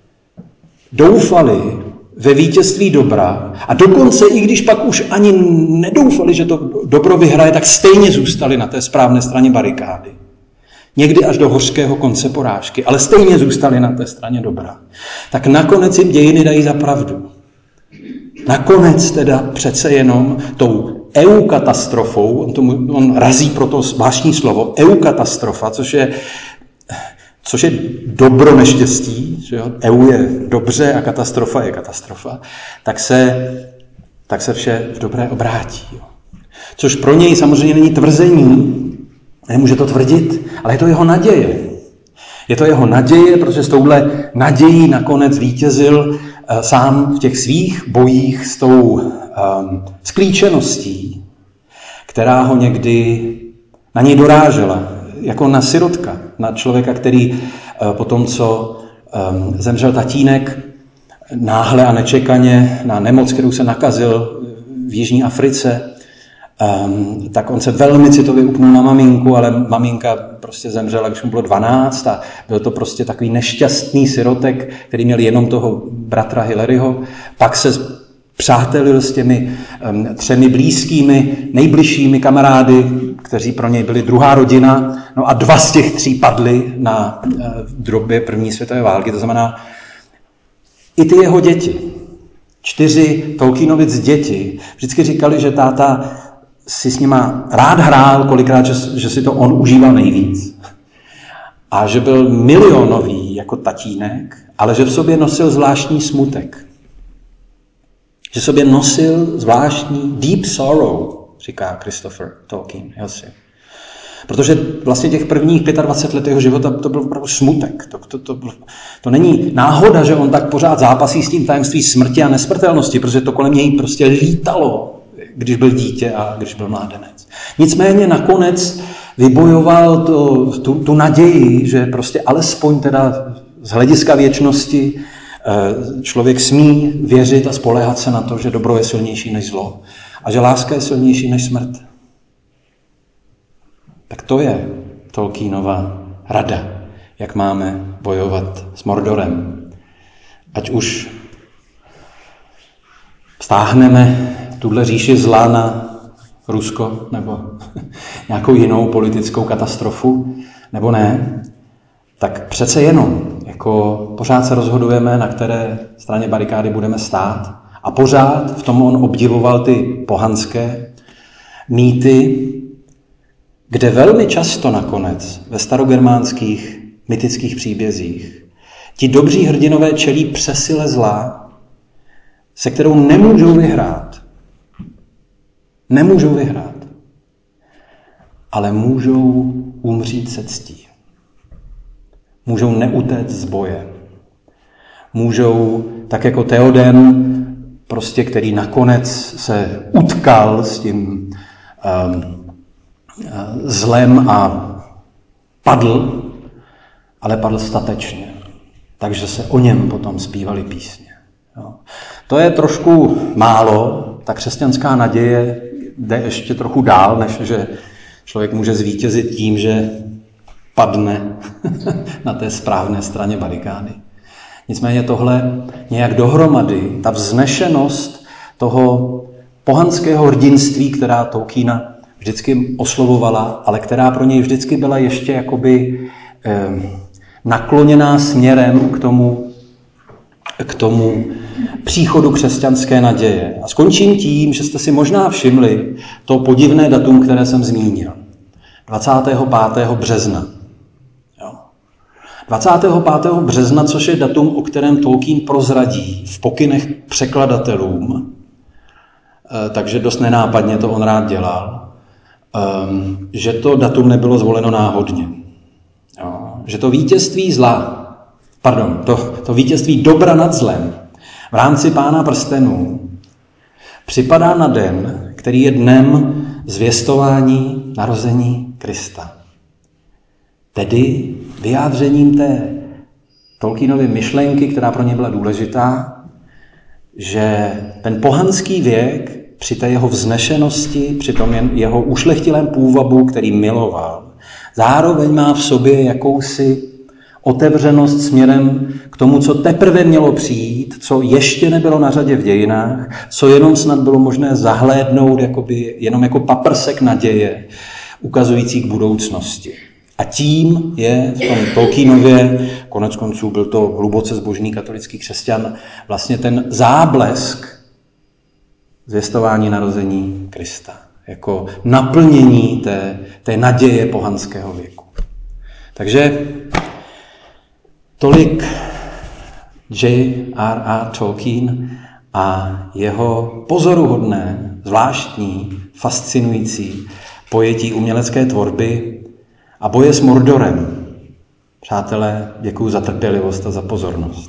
doufali ve vítězství dobra a dokonce i když pak už ani nedoufali, že to dobro vyhraje, tak stejně zůstali na té správné straně barikády. Někdy až do hořkého konce porážky, ale stejně zůstali na té straně dobra. Tak nakonec jim dějiny dají za pravdu. Nakonec teda přece jenom tou eukatastrofou, on razí pro to zvláštní slovo, eukatastrofa, což je dobro neštěstí, že jo? Eu je dobře a katastrofa je katastrofa, tak se vše v dobré obrátí. Jo? Což pro něj samozřejmě není tvrzení, nemůže to tvrdit, ale je to jeho naděje. Je to jeho naděje, protože s touhle nadějí nakonec vítězil sám v těch svých bojích s tou sklíčeností, která ho někdy na něj dorážela, jako na sirotka, na člověka, který po tom, co zemřel tatínek, náhle a nečekaně na nemoc, kterou se nakazil v Jižní Africe, tak on se velmi citově upnul na maminku, ale maminka prostě zemřela, když mu bylo 12 a byl to prostě takový nešťastný sirotek, který měl jenom toho bratra Hilaryho. Pak se přátelil s těmi 3 blízkými, nejbližšími kamarády, kteří pro něj byli druhá rodina, no a 2 z těch 3 padli v době první světové války, to znamená i ty jeho děti. 4 Tolkienovic děti vždycky říkali, že táta si s nima rád hrál, kolikrát, že si to on užíval nejvíc. A že byl milionový jako tatínek, ale že v sobě nosil zvláštní smutek. Že v sobě nosil zvláštní deep sorrow, říká Christopher Tolkien. Protože vlastně těch prvních 25 let jeho života to byl opravdu smutek. To není náhoda, že on tak pořád zápasí s tím tajemství smrti a nesmrtelnosti, protože to kolem něj prostě lítalo, když byl dítě a když byl mládenec. Nicméně nakonec vybojoval tu naději, že prostě alespoň teda z hlediska věčnosti člověk smí věřit a spoléhat se na to, že dobro je silnější než zlo a že láska je silnější než smrt. Tak to je Tolkienova rada, jak máme bojovat s Mordorem. Ať už stáhneme tuhle říši zla na Rusko nebo nějakou jinou politickou katastrofu, nebo ne, tak přece jenom jako pořád se rozhodujeme, na které straně barikády budeme stát. A pořád v tom on obdivoval ty pohanské mýty, kde velmi často nakonec ve starogermánských mytických příbězích ti dobří hrdinové čelí přesile zla, se kterou nemůžou vyhrát. Nemůžou vyhrát, ale můžou umřít se ctí. Můžou neutéct z boje. Můžou, tak jako Theoden, prostě, který nakonec se utkal s tím zlem a padl, ale padl statečně. Takže se o něm potom zpívaly písně. Jo. To je trošku málo, ta křesťanská naděje jde ještě trochu dál, než že člověk může zvítězit tím, že padne na té správné straně barikády. Nicméně tohle nějak dohromady, ta vznešenost toho pohanského hrdinství, která Tolkiena vždycky oslovovala, ale která pro něj vždycky byla ještě jakoby nakloněná směrem k tomu příchodu křesťanské naděje. A skončím tím, že jste si možná všimli to podivné datum, které jsem zmínil. 25. března. 25. března, což je datum, o kterém Tolkien prozradí v pokynech překladatelům, takže dost nenápadně to on rád dělal, že to datum nebylo zvoleno náhodně. Že to vítězství to vítězství dobra nad zlem v rámci Pána prstenů připadá na den, který je dnem zvěstování narození Krista. Tedy vyjádřením té Tolkienovy myšlenky, která pro ně byla důležitá, že ten pohanský věk při té jeho vznešenosti, při tom jeho ušlechtilém půvabu, který miloval, zároveň má v sobě jakousi otevřenost směrem k tomu, co teprve mělo přijít, co ještě nebylo na řadě v dějinách, co jenom snad bylo možné zahlédnout jenom jako paprsek naděje, ukazující k budoucnosti. A tím je v tom Tolkienově, konec konců byl to hluboce zbožný katolický křesťan, vlastně ten záblesk zvěstování narození Krista. Jako naplnění té naděje pohanského věku. Takže tolik J.R.R. Tolkien a jeho pozoruhodné, zvláštní, fascinující pojetí umělecké tvorby a boje s Mordorem. Přátelé, děkuji za trpělivost a za pozornost.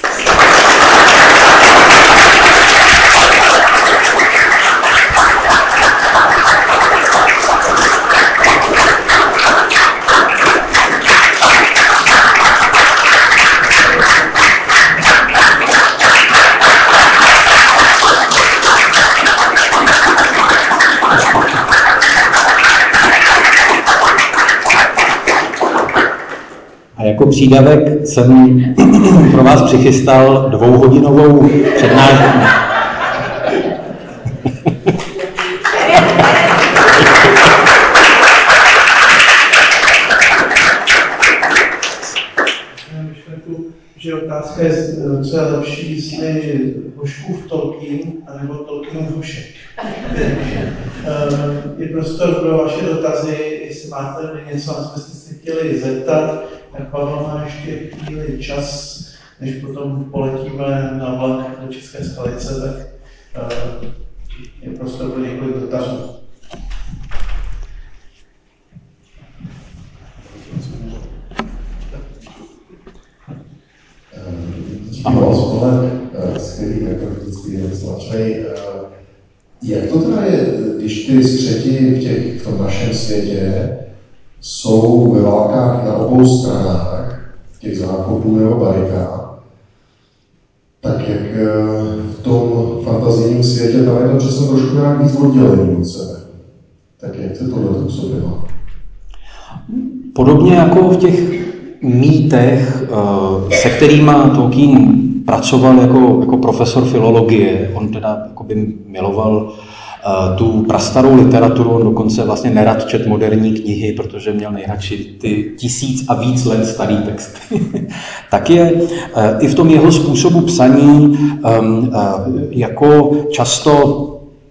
A jako přídavek jsem pro vás přichystal 2hodinovou přednášku. Že otázka je, co je lepší, jestli Hoškův Tolkien, anebo Tolkienův Hošek. Je prostor pro vaše dotazy, jestli máte něco, na co byste se chtěli zeptat, tak Pavel má ještě chvíli čas, než potom poletíme na vlak do České Skalice, tak je prostor pro několik dotazů. Jak to teda je, když ty skřeti v tom našem světě jsou ve válkách na obou stranách, těch zákopů nebo barikád, tak jak v tom fantazijním světě tam je to přesně trošku nějak víc oddělení od sebe. Tak jak se tohle působilo? Podobně jako v těch mýtech, se kterými Tolkien pracoval jako profesor filologie, on teda jakoby miloval tu prastarou literaturu, on dokonce vlastně nerad čet moderní knihy, protože měl nejradši ty 1000 a víc let starý texty. Tak je i v tom jeho způsobu psaní jako často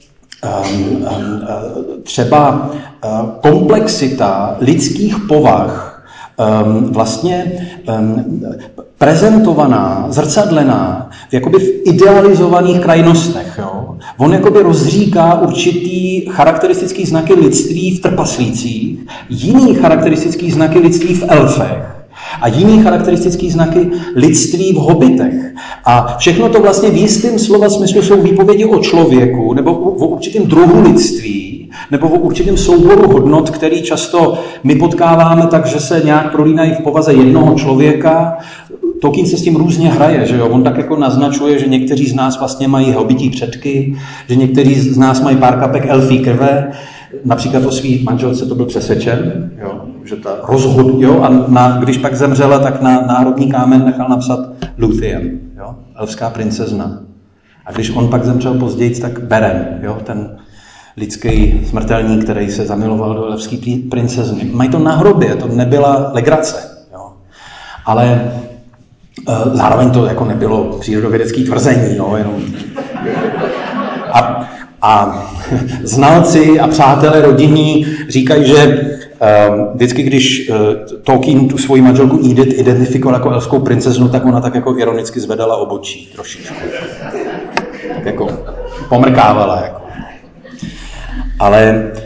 třeba komplexita lidských povah vlastně prezentovaná, zrcadlená jakoby v idealizovaných krajnostech. Jo? On jakoby rozříká určitý charakteristický znaky lidství v trpaslících, jiný charakteristický znaky lidství v elfech a jiný charakteristický znaky lidství v hobitech. A všechno to vlastně v jistém slova smyslu jsou výpovědi o člověku nebo o určitém druhu lidství nebo o určitém souboru hodnot, který často my potkáváme tak, že se nějak prolínají v povaze jednoho člověka. Tolkien se s tím různě hraje, že jo? On tak jako naznačuje, že někteří z nás vlastně mají hobití předky, že někteří z nás mají pár kapek elfí krve, například o svý manželce to byl přesvědčen, jo? Že ta jo? A když pak zemřela, tak na náhrobní kámen nechal napsat Luthien, jo? Elfská princezna. A když on pak zemřel později, tak Beren, jo? Ten lidský smrtelník, který se zamiloval do elfské princezny. Mají to na hrobě, to nebyla legrace. Jo? Ale zároveň to jako nebylo přírodovědecké tvrzení, jo? Jenom... A znalci a přátelé rodinní říkají, že vždycky, když Tolkien tu svoji manželku Edith identifikoval jako elfskou princeznu, tak ona tak jako ironicky zvedala obočí trošičku. Tak jako pomrkávala. Jako. Ale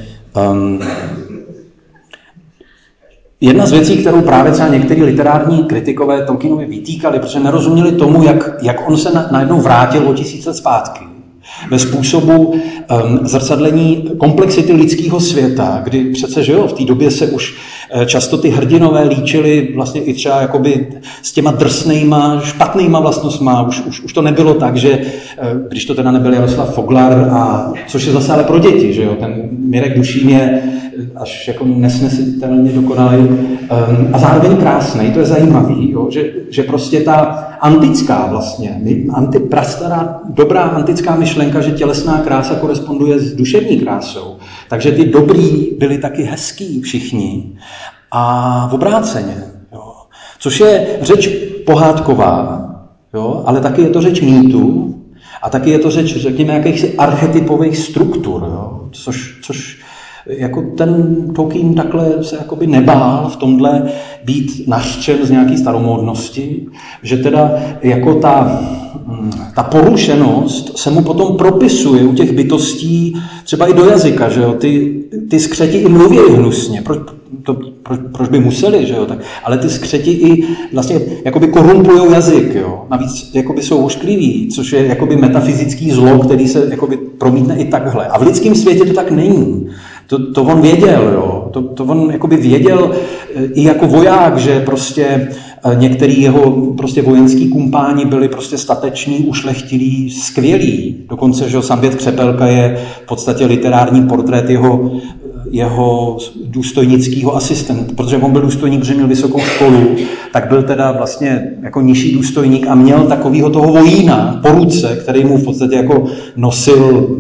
jedna z věcí, kterou právě třeba některý literární kritikové Tolkienovi vytýkali, protože nerozuměli tomu, jak on se najednou vrátil o 1000 let zpátky, ve způsobu zrcadlení komplexity lidského světa, kdy přece, že jo, v té době se už často ty hrdinové líčili vlastně i třeba jakoby s těma drsnejma, špatnýma vlastnostma. Už to nebylo tak, že když to teda nebyl Jaroslav Foglar, což je zase ale pro děti, že jo, ten Mirek Dušín je až jako nesnesitelně dokonalý a zároveň krásný, to je zajímavý, jo, že prostě ta antická vlastně, prastará, dobrá antická myšlenka, že tělesná krása koresponduje s duševní krásou. Takže ty dobrý byli taky hezký všichni a v obráceně. Jo. Což je řeč pohádková, jo, ale taky je to řeč mýtu a taky je to řeč, řekněme, jakýchsi archetypových struktur, jo, což jako ten Tolkien takhle se jakoby nebál v tomhle být nařčen z nějaký staromódnosti, že teda jako ta porušenost se mu potom propisuje u těch bytostí třeba i do jazyka, že jo, ty skřeti i mluví hnusně, proč by museli, že jo, tak, ale ty skřeti i vlastně jakoby korumpujou jazyk, jo, navíc jakoby jsou oškliví, což je jakoby metafyzický zlo, který se jakoby promítne i takhle. A v lidském světě to tak není. To on věděl, jo. To on jakoby věděl i jako voják, že prostě některý jeho prostě vojenský kumpáni byli prostě stateční, ušlechtilí, skvělí. Dokonce, že Sambět Křepelka je v podstatě literární portrét jeho důstojnického asistenta, protože on byl důstojník, že měl vysokou školu, tak byl teda vlastně jako nižší důstojník a měl takovýho toho vojína po ruce, který mu v podstatě jako nosil.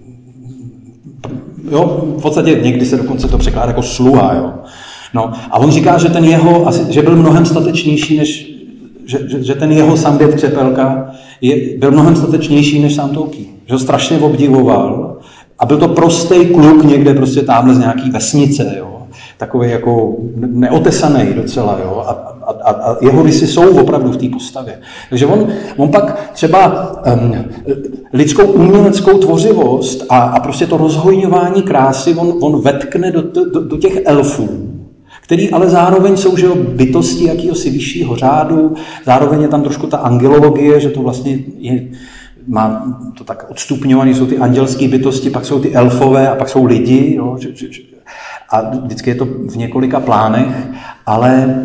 Jo, v podstatě někdy se dokonce to překládá jako sluha, jo. No, a on říká, že ten jeho, že byl mnohem statečnější, než, že ten jeho Sambět Křepelka byl mnohem statečnější než sám Tolkien. Že ho strašně obdivoval a byl to prostý kluk někde prostě tamhle z nějaký vesnice, jo. Takový jako neotesaný docela, jo. A jeho rysy jsou opravdu v té postavě. Takže on pak třeba lidskou uměleckou tvořivost a prostě to rozhojňování krásy on vetkne do těch elfů, který ale zároveň jsou, že jo, bytosti jakýhosi vyššího řádu, zároveň je tam trošku ta angelologie, že to vlastně je má to tak odstupňované, jsou ty andělské bytosti, pak jsou ty elfové a pak jsou lidi. Jo, a vždycky je to v několika plánech, ale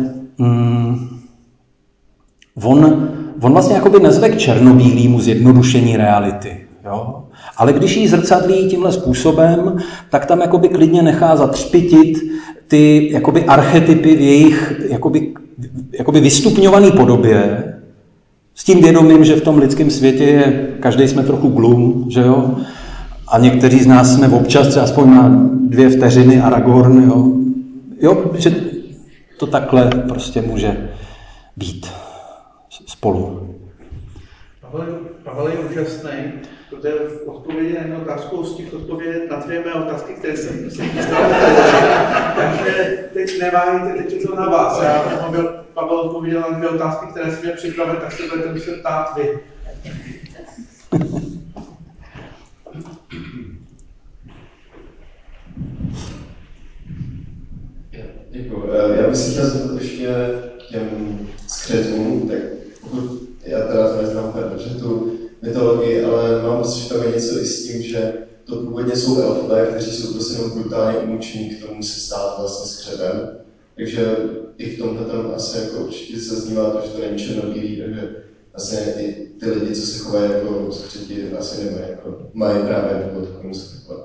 on vlastně jakoby nezve k černobílému zjednodušení reality. Jo? Ale když jí zrcadlí tímhle způsobem, tak tam jakoby klidně nechá zatřpitit ty jakoby archetypy v jejich jakoby vystupňované podobě, s tím vědomím, že v tom lidském světě je, každý jsme trochu glum, že jo? A někteří z nás jsme občas třeba aspoň na 2 vteřiny Aragorn, jo, že to takhle prostě může být spolu. Pavel je úžasný, protože v odpovědi na jednu otázku z těch odpovědí na 2 mé otázky, které jsem si chystal. Takže teď neváhejte, teď je to na vás. Pavel odpověděl na 2 otázky, které jsem měl připravit, tak se budete muset ptát vy. Děkuji. Já bych se chtěl zeptat ještě těm skřetům, tak pokud já teda to neznám úplně dobře tu mytologii, ale mám pocit, že tam je něco i s tím, že to původně jsou elfové, kteří jsou prostě jenom brutálně umučení k tomu se stát vlastně skřetem. Takže i v tomhle tam asi jako určitě se zaznívá to, že to není černobílý, takže vlastně i ty lidi, co se chovají jako skřeti, asi nemají, jako mají právě nebo takovým se takhle.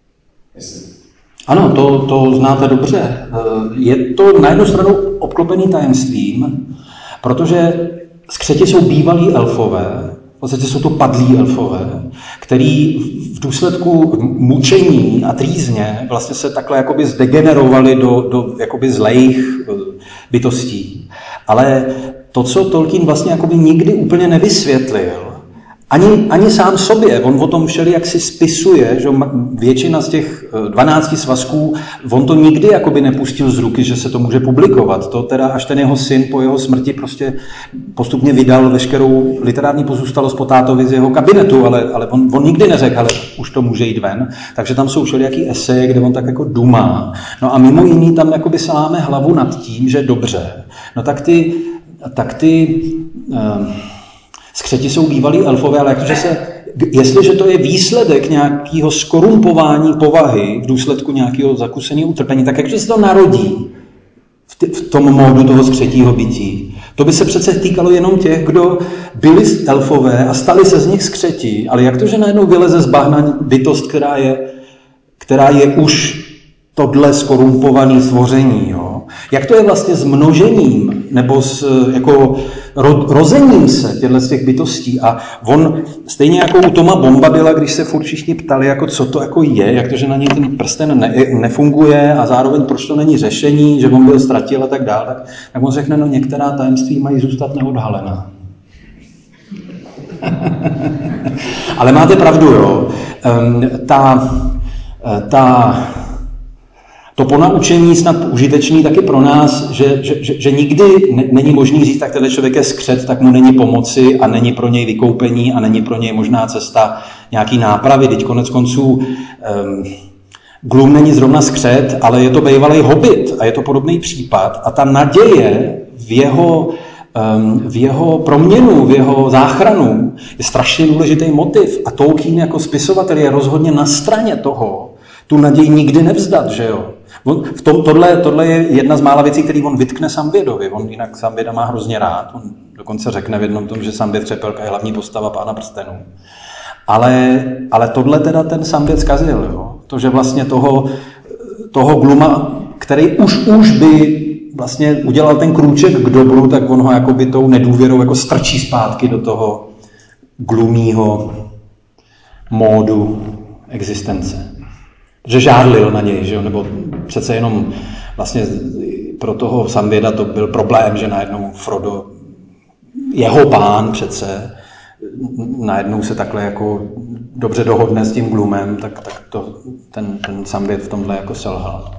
Ano, to znáte dobře. Je to na jednu stranu obklopený tajemstvím, protože skřeti jsou bývalí elfové, v podstatě jsou to padlí elfové, který v důsledku mučení a trýzně vlastně se takhle jakoby zdegenerovali do jakoby zlejch bytostí. Ale to, co Tolkien vlastně jakoby nikdy úplně nevysvětlil, ani sám sobě, on o tom všelijak si spisuje, že většina z těch 12 svazků, on to nikdy jakoby nepustil z ruky, že se to může publikovat. To teda až ten jeho syn po jeho smrti prostě postupně vydal veškerou literární pozůstalost po tátovi z jeho kabinetu, ale on nikdy neřekl, ale už to může jít ven. Takže tam jsou všelijaký eseje, kde on tak jako dumá. No a mimo jiný tam jakoby se láme hlavu nad tím, že dobře. No tak ty skřeti jsou bývalí elfové, ale jestliže to je výsledek nějakého skorumpování povahy v důsledku nějakého zakuseného utrpení, tak jakže se to narodí v tom módu toho skřetího bytí? To by se přece týkalo jenom těch, kdo byli elfové a stali se z nich skřeti, ale jak to, že najednou vyleze z bahna bytost, která je už tohle skorumpované stvoření, jo? Jak to je vlastně s množením nebo s jako rozením se z těch bytostí? A on, stejně jako u Toma Bombadila, když se furt všichni ptali, jako co to jako je, jak to, že na něj ten prsten nefunguje a zároveň proč to není řešení, že on byl ztratil a tak dále, tak on řekne, no některá tajemství mají zůstat neodhalená. Ale máte pravdu, jo. To ponaučení snad užitečný taky pro nás, že nikdy není možný říct, tak ten člověk je skřet, tak mu není pomoci a není pro něj vykoupení a není pro něj možná cesta nějaký nápravy. Teď konec konců Glum není zrovna skřet, ale je to bývalý hobit a je to podobný případ. A ta naděje v jeho proměnu, v jeho záchranu je strašně důležitý motiv. A Tolkien jako spisovatel je rozhodně na straně toho, tu naději nikdy nevzdat, že jo? Tohle je jedna z mála věcí, který on vytkne Samvědovi. On jinak Samvěda má hrozně rád. On dokonce řekne v jednom tom, že Samvěd Třepelka je hlavní postava Pána prstenů. Ale tohle teda ten Samvěd zkazil. Jo? To, že vlastně toho Gluma, který už by vlastně udělal ten krůček k dobru, tak on ho jakoby tou nedůvěrou jako strčí zpátky do toho glumího módu existence. Že žádlil na něj, že jo? Nebo přece jenom vlastně pro toho Samvěda to byl problém, že najednou Frodo, jeho pán přece, najednou se takhle jako dobře dohodne s tím Glumem, tak to ten Samvěd v tomhle jako selhal.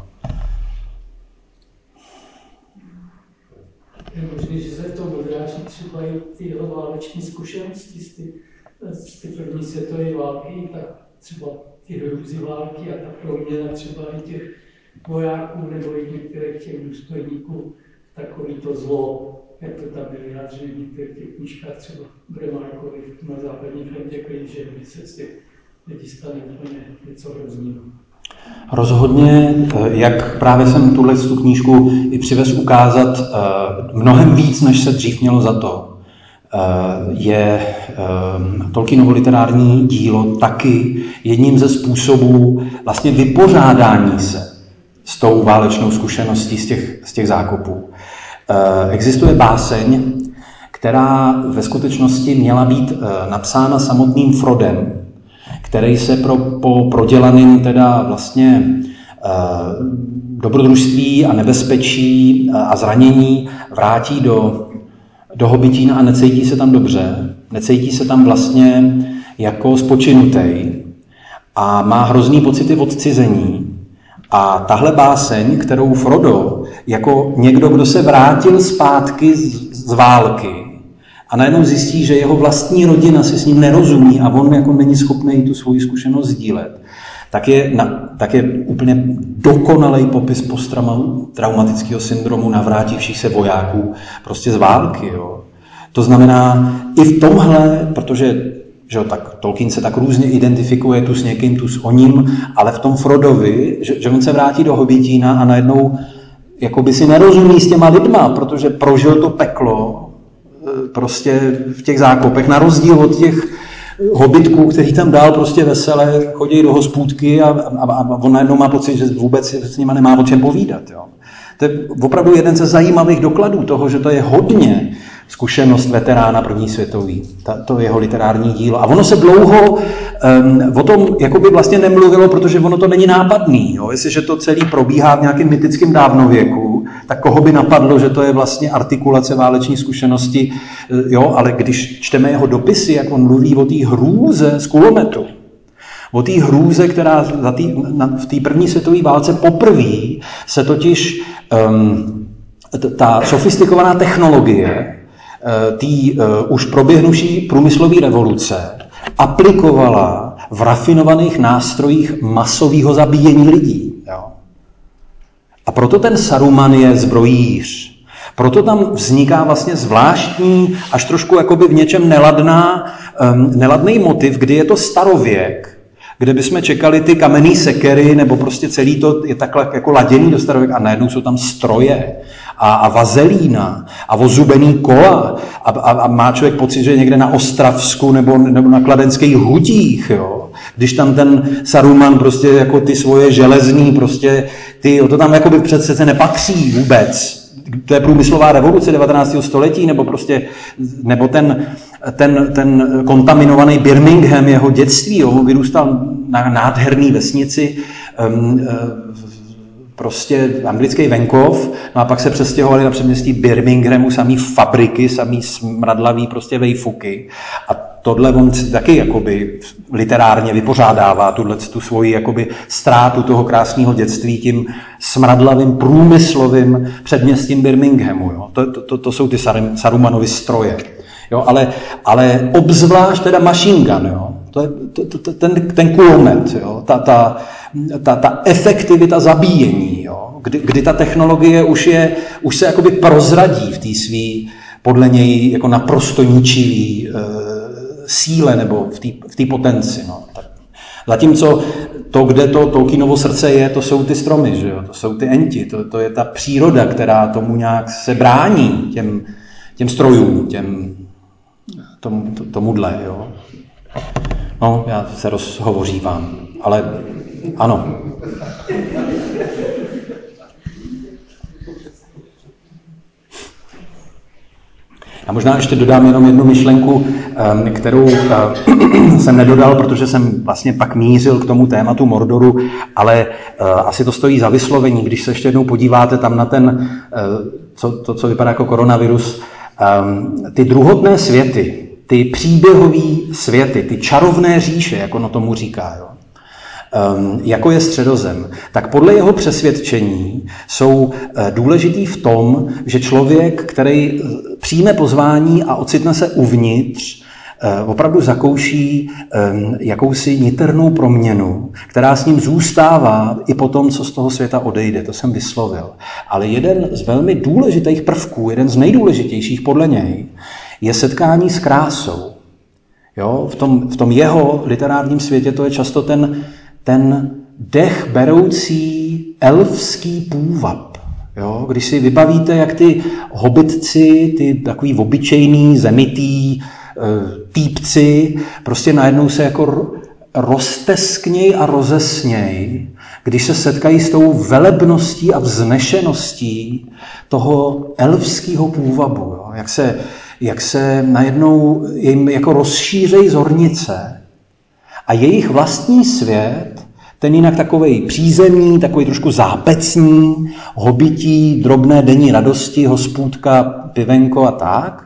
Je možný, že se v tom odráží třeba i ty jeho váleční zkušenosti z ty první světové války, tak třeba ty hrůzy války a ta proměna třeba i těch vojáků nebo i některých těch důstojníků, takový to zlo jak to tam je vyjádřené v některých těch knížkách, třeba Bremarkovi na Západní frontě klíže, kdy se z těch lidí stane úplně něco hroznýho. Rozhodně, jak právě jsem tuhle knížku i přivez ukázat, mnohem víc, než se dřív mělo za to, je Tolkienovo literární dílo taky jedním ze způsobů vlastně vypořádání se s tou válečnou zkušeností z těch zákopů. Existuje báseň, která ve skutečnosti měla být napsána samotným Frodem, který se po prodělaným teda vlastně dobrodružství a nebezpečí a zranění vrátí do Hobbitína a necítí se tam dobře, necítí se tam vlastně jako spočinutej a má hrozný pocity odcizení. A tahle báseň, kterou Frodo, jako někdo, kdo se vrátil zpátky z války a najednou zjistí, že jeho vlastní rodina si s ním nerozumí a on jako není schopný tu svoji zkušenost sdílet, tak je úplně dokonalý popis posttraumatického syndromu navrátivších se vojáků prostě z války. Jo. To znamená, i v tomhle, protože že tak Tolkien se tak různě identifikuje tu s někým, tu s oním, ale v tom Frodovi, že on se vrátí do Hobbitína a najednou jakoby si nerozumí s těma lidma, protože prožil to peklo prostě v těch zákopech, na rozdíl od těch hobitků, který tam dál prostě vesele chodí do hospůdky a on najednou má pocit, že vůbec s nima nemá o čem povídat. Jo. To je opravdu jeden ze zajímavých dokladů toho, že to je hodně zkušenost veterána první světový, to jeho literární dílo. A ono se dlouho o tom jakoby vlastně nemluvilo, protože ono to není nápadný. Jo. Jestliže to celý probíhá v nějakém mytickém dávnověku, tak koho by napadlo, že to je vlastně artikulace váleční zkušenosti, jo, ale když čteme jeho dopisy, jak on mluví o té hrůze z kulometu, o té hrůze, která v té první světové válce poprvé se totiž ta sofistikovaná technologie té už proběhnuvší průmyslové revoluce aplikovala v rafinovaných nástrojích masového zabíjení lidí. Jo. A proto ten Saruman je zbrojíř. Proto tam vzniká vlastně zvláštní, až trošku jakoby v něčem neladný motiv, kdy je to starověk, kde bychom čekali ty kamenné sekery, nebo prostě celý to je takhle jako laděný do starověk a najednou jsou tam stroje a vazelína a ozubený kola a má člověk pocit, že je někde na Ostravsku nebo na kladenských hutích, jo. Když tam ten Saruman prostě jako ty svoje železný prostě, to tam jako by přece nepatří vůbec. To je průmyslová revoluce 19. století, nebo ten kontaminovaný Birmingham, jeho dětství, jo, vyrůstal na nádherný vesnici, prostě anglický venkov, no a pak se přestěhovali na předměstí Birminghamu samý fabriky, samý smradlavý prostě vejfuky. A tohle on taky jakoby literárně vypořádává tu svoji jakoby ztrátu toho krásného dětství tím smradlavým průmyslovým předměstím Birminghamu. Jo. To jsou ty Sarumanovy stroje. Jo, ale obzvlášť teda machine gun, jo. To je ten kulomet, jo. Ta efektivita zabíjení, jo. Kdy ta technologie už se jakoby prozradí v té svý podle něj jako naprosto ničivý síle nebo v té potenci. No. Zatímco to, kde to Tolkienovo srdce je, to jsou ty stromy, že jo? To jsou ty enti, to je ta příroda, která tomu nějak se brání, těm strojům, tomuhle. Jo? No, já se rozhovořívám, ale ano. Já možná ještě dodám jenom jednu myšlenku, kterou jsem nedodal, protože jsem vlastně pak mířil k tomu tématu Mordoru, ale asi to stojí za vyslovení, když se ještě jednou podíváte tam na co vypadá jako koronavirus, ty druhotné světy, ty příběhové světy, ty čarovné říše, jak ono tomu říká, jo? Jako je Středozem, tak podle jeho přesvědčení jsou důležitý v tom, že člověk, který přijme pozvání a ocitne se uvnitř opravdu zakouší jakousi niternou proměnu, která s ním zůstává i po tom, co z toho světa odejde. To jsem vyslovil. Ale jeden z velmi důležitých prvků, jeden z nejdůležitějších podle něj, je setkání s krásou. Jo? V tom jeho literárním světě to je často ten dech beroucí elfský půvab. Jo? Když si vybavíte, jak ty hobitci, ty takový obyčejný, zemitý týpci, prostě najednou se jako rozteskněj a rozesněj, když se setkají s tou velebností a vznešeností toho elfského půvabu. Jo? Jak se najednou jim jako rozšířejí zornice a jejich vlastní svět, ten jinak takovej přízemní, takový trošku zápecní, hobití, drobné denní radosti, hospůdka, pivenko a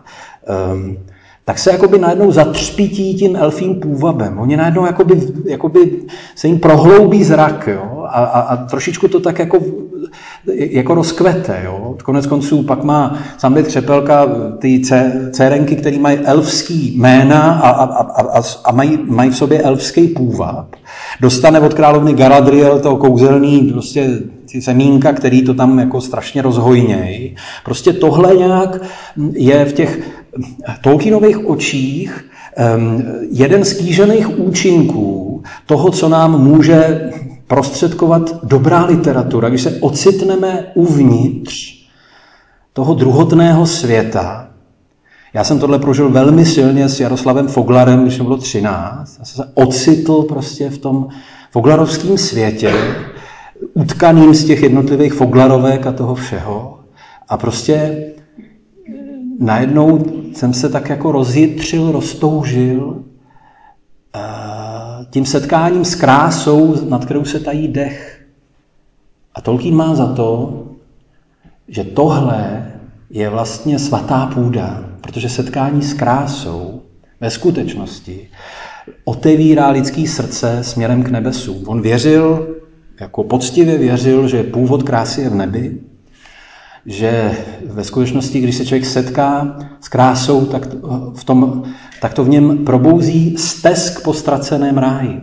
tak se jakoby najednou zatřpítí tím elfím půvabem. Oni najednou jakoby se jim prohloubí zrak, jo? A trošičku to tak jako rozkvete. Jo? Konec konců pak má Sambit Třepelka ty dcerenky, které mají elfský jména a mají v sobě elfský půvab. Dostane od královny Galadriel toho kouzelný prostě semínka, který to tam jako strašně rozhojněj. Prostě tohle nějak je v těch Tolkienových očích jeden z kýžených účinků toho, co nám může prostředkovat dobrá literatura, když se ocitneme uvnitř toho druhotného světa. Já jsem tohle prožil velmi silně s Jaroslavem Foglarem, když mi bylo 13. Já jsem se ocitl prostě v tom foglarovském světě, utkaným z těch jednotlivých foglarovek a toho všeho. A prostě najednou jsem se tak jako rozjitřil, roztoužil tím setkáním s krásou, nad kterou se tají dech. A Tolkien má za to, že tohle je vlastně svatá půda, protože setkání s krásou ve skutečnosti otevírá lidský srdce směrem k nebesům. On věřil, jako poctivě věřil, že původ krásy je v nebi, že ve skutečnosti, když se člověk setká s krásou, tak to v něm probouzí stesk po ztraceném ráji.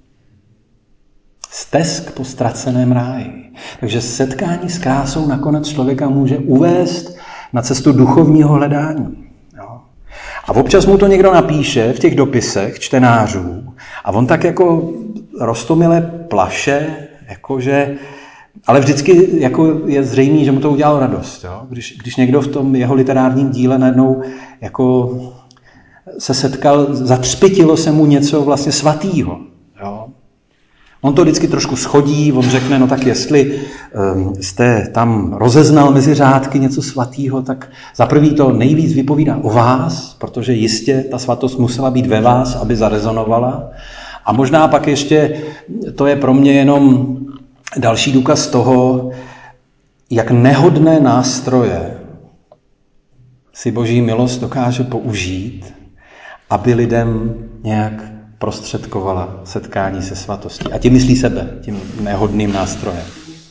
Stesk po ztraceném ráji. Takže setkání s krásou nakonec člověka může uvést na cestu duchovního hledání. Jo. A občas mu to někdo napíše v těch dopisech čtenářů a on tak jako roztomile plaše, jakože, ale vždycky jako je zřejmé, že mu to udělalo radost. Jo. Když někdo v tom jeho literárním díle najednou jako se setkal, zatřpitilo se mu něco vlastně svatýho. Jo. On to vždycky trošku schodí, on řekne, no tak jestli jste tam rozeznal mezi řádky něco svatýho, tak za prvý to nejvíc vypovídá o vás, protože jistě ta svatost musela být ve vás, aby zarezonovala. A možná pak ještě, to je pro mě jenom další důkaz toho, jak nehodné nástroje si Boží milost dokáže použít, aby lidem nějak prostředkovala setkání se svatostí. A tím myslí sebe, tím nehodným nástrojem.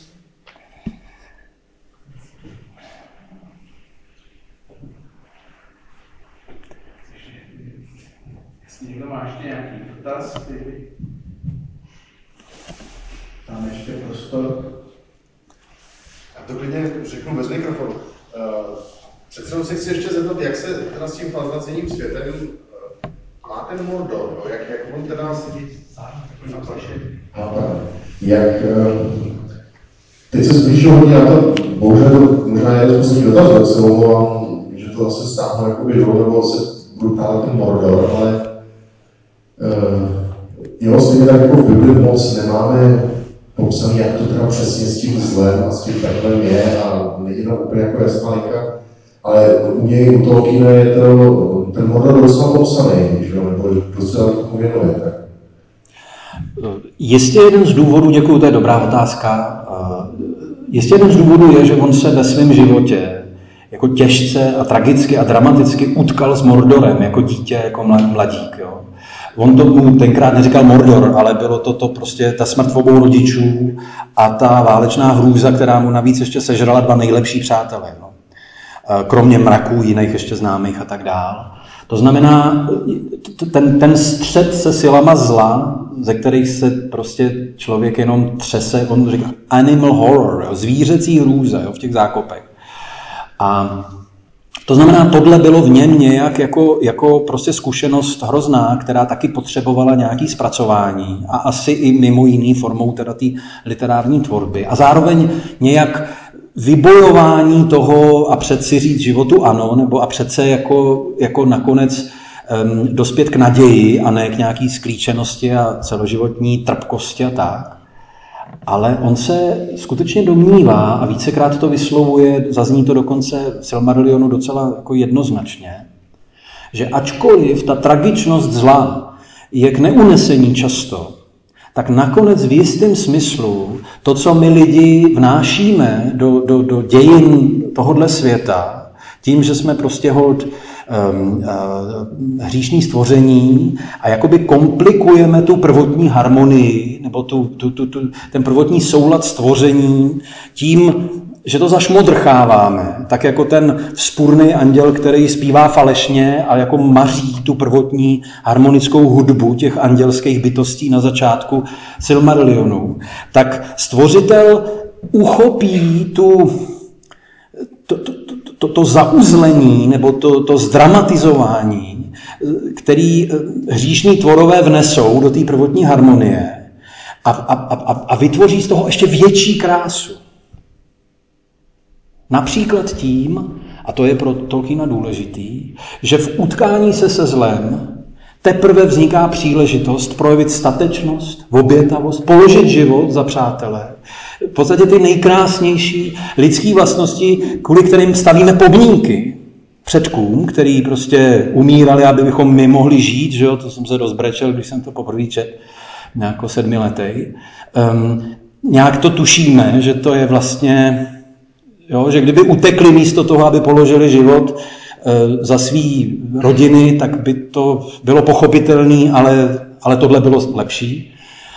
Jestli někdo má ještě nějaký dotaz, tam ještě prostor. Já to klidně řeknu bez mikrofonu. Přece jenom se chci ještě zeptat, jak se teda s tím fantaziním světem má ten Mordor, jak on teda sedí jak teď se zbližil hodně na to, bohužel to možná jeden z posledních dotazů, tak se omlouvám, že to zase stáhnu jakoby dolů, nebo se budu ptát ten Mordor, ale jo, stejně tak jako v Bibli moc nemáme popsaný, jak to teda přesně s tím zlem a s tím peklem je a není to úplně jako jasná linka, ale u něj, u Tolkiena je to, ten Mordor docela popsaný, nebo docela tomu věnuje. Jistě jeden z důvodů, děkuju, to je dobrá otázka, jistě jeden z důvodů je, že on se ve svém životě jako těžce a tragicky a dramaticky utkal s Mordorem jako dítě, jako mladík. Jo. On to mu tenkrát neříkal Mordor, ale bylo to prostě ta smrt obou rodičů a ta válečná hrůza, která mu navíc ještě sežrala dva nejlepší přátelé. No. Kromě mraků, jiných ještě známých a tak dál. To znamená, ten střet se silama zla, ze kterých se prostě člověk jenom třese, on říká animal horror, jo, zvířecí hrůze, jo, v těch zákopech. A to znamená, tohle bylo v něm nějak jako prostě zkušenost hrozná, která taky potřebovala nějaký zpracování a asi i mimo jiný formou teda té literární tvorby. A zároveň nějak vybojování toho a přeci říct životu ano, nebo a přece jako nakonec dospět k naději a ne k nějaký sklíčenosti a celoživotní trpkosti a tak. Ale on se skutečně domnívá a vícekrát to vyslovuje, zazní to dokonce v Silmarillionu docela jako jednoznačně, že ačkoliv ta tragičnost zla je k neunesení často, tak nakonec v jistém smyslu to, co my lidi vnášíme do dějin tohodle světa, tím, že jsme prostě hříšní stvoření a jakoby komplikujeme tu prvotní harmonii nebo ten prvotní soulad stvoření tím, že to zašmodrcháváme, tak jako ten vzpůrný anděl, který zpívá falešně a jako maří tu prvotní harmonickou hudbu těch andělských bytostí na začátku Silmarillionu, tak stvořitel uchopí to zauzlení nebo to zdramatizování, který hříšní tvorové vnesou do té prvotní harmonie a vytvoří z toho ještě větší krásu. Například tím, a to je pro Tolkiena důležitý, že v utkání se zlem teprve vzniká příležitost projevit statečnost, obětavost, položit život za přátele. V podstatě ty nejkrásnější lidské vlastnosti, kvůli kterým stavíme pomníky předkům, který prostě umírali, aby bychom my mohli žít, že jo? To jsem se rozbrečel, když jsem to poprvé četl, nějako 7letej. Nějak to tušíme, že to je vlastně, jo? Že kdyby utekli místo toho, aby položili život za svý rodiny, tak by to bylo pochopitelné, ale tohle bylo lepší.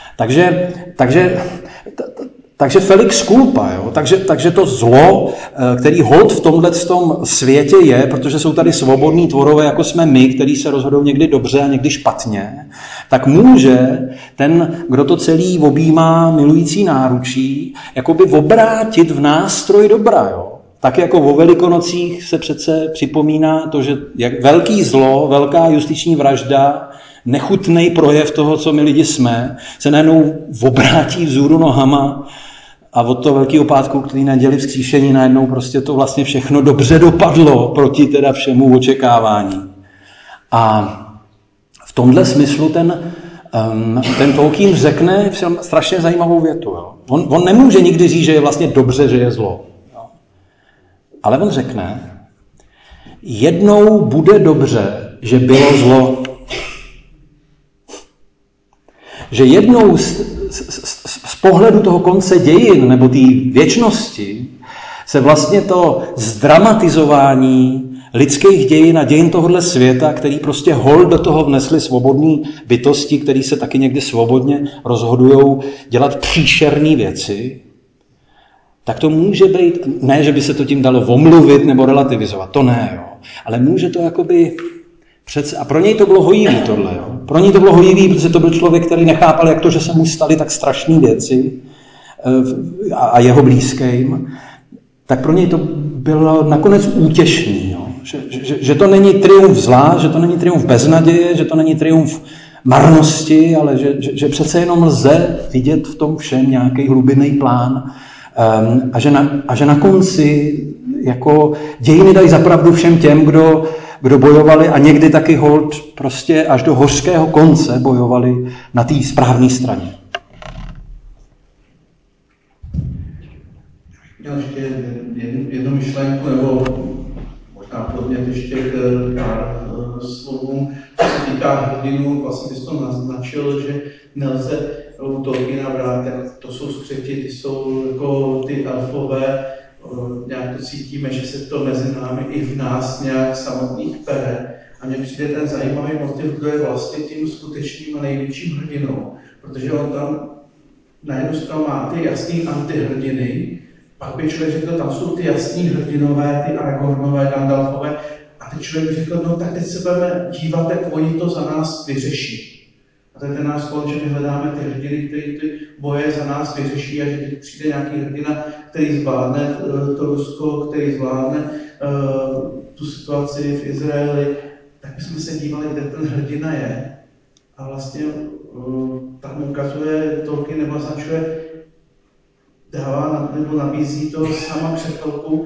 Takže Felix culpa, jo? Takže to zlo, který hod v tomhletom světě je, protože jsou tady svobodní tvorové, jako jsme my, kteří se rozhodou někdy dobře a někdy špatně, tak může ten, kdo to celý objímá milující náručí, jakoby obrátit v nástroj dobra, jo? Tak jako o Velikonocích se přece připomíná to, že jak velký zlo, velká justiční vražda, nechutný projev toho, co my lidi jsme, se najednou obrátí vzhůru nohama a od toho Velkého pátku, který neděli vzkříšení, najednou prostě to vlastně všechno dobře dopadlo proti teda všemu očekávání. A v tomhle smyslu ten Tolkien řekne strašně zajímavou větu. Jo? On nemůže nikdy říct, že je vlastně dobře, že je zlo. Jo? Ale on řekne, jednou bude dobře, že bylo zlo. Že jednou z pohledu toho konce dějin nebo té věčnosti se vlastně to zdramatizování lidských dějin a dějin tohohle světa, který prostě hol do toho vnesli svobodní bytosti, který se taky někdy svobodně rozhodujou dělat příšerné věci, tak to může být, ne, že by se to tím dalo omluvit nebo relativizovat, to ne, jo. Ale může to jakoby přece, a pro něj to bylo hojivý tohle, jo. Pro něj to bylo hojivý, protože to byl člověk, který nechápal, jak to, že se mu staly tak strašné věci a jeho blízkým, tak pro něj to bylo nakonec útěšný, jo. Že to není triumf zla, že to není triumf beznaděje, že to není triumf marnosti, ale že přece jenom lze vidět v tom všem nějaký hlubinný plán a že na konci jako dějiny dají zapravdu všem těm, kdo bojovali a někdy taky holt prostě až do hořkého konce bojovali na té správné straně. Měl ještě jednu myšlenku, nebo možná podnět ještě k pár slovům, co se týká hrdinů, vlastně ty jsi to naznačil, že nelze u Tolkiena brát, tak to jsou skřeti, ty jsou jako ty elfové, nějak to cítíme, že se to mezi námi i v nás nějak samotných pere. A mně přijde ten zajímavý motiv, kdo je vlastně tím skutečným a největším hrdinou, protože on tam na jednu stranu má ty jasný antihrdiny, pak by člověk řekl, tam jsou ty jasní hrdinové, ty Aragornové, Gandalfové, a teď člověk řekl, no tak teď se budeme dívat, jak oni to za nás vyřeší. A to je ten náš spol, že my hledáme ty hrdiny, který ty boje za nás vyřeší a že teď přijde nějaký hrdina, který zvládne to Rusko, který zvládne tu situaci v Izraeli, tak bychom se dívali, kde ten hrdina je. A vlastně tam ukazuje Tolkien nebo naznačuje, dává nebo nabízí to sama Křepelku.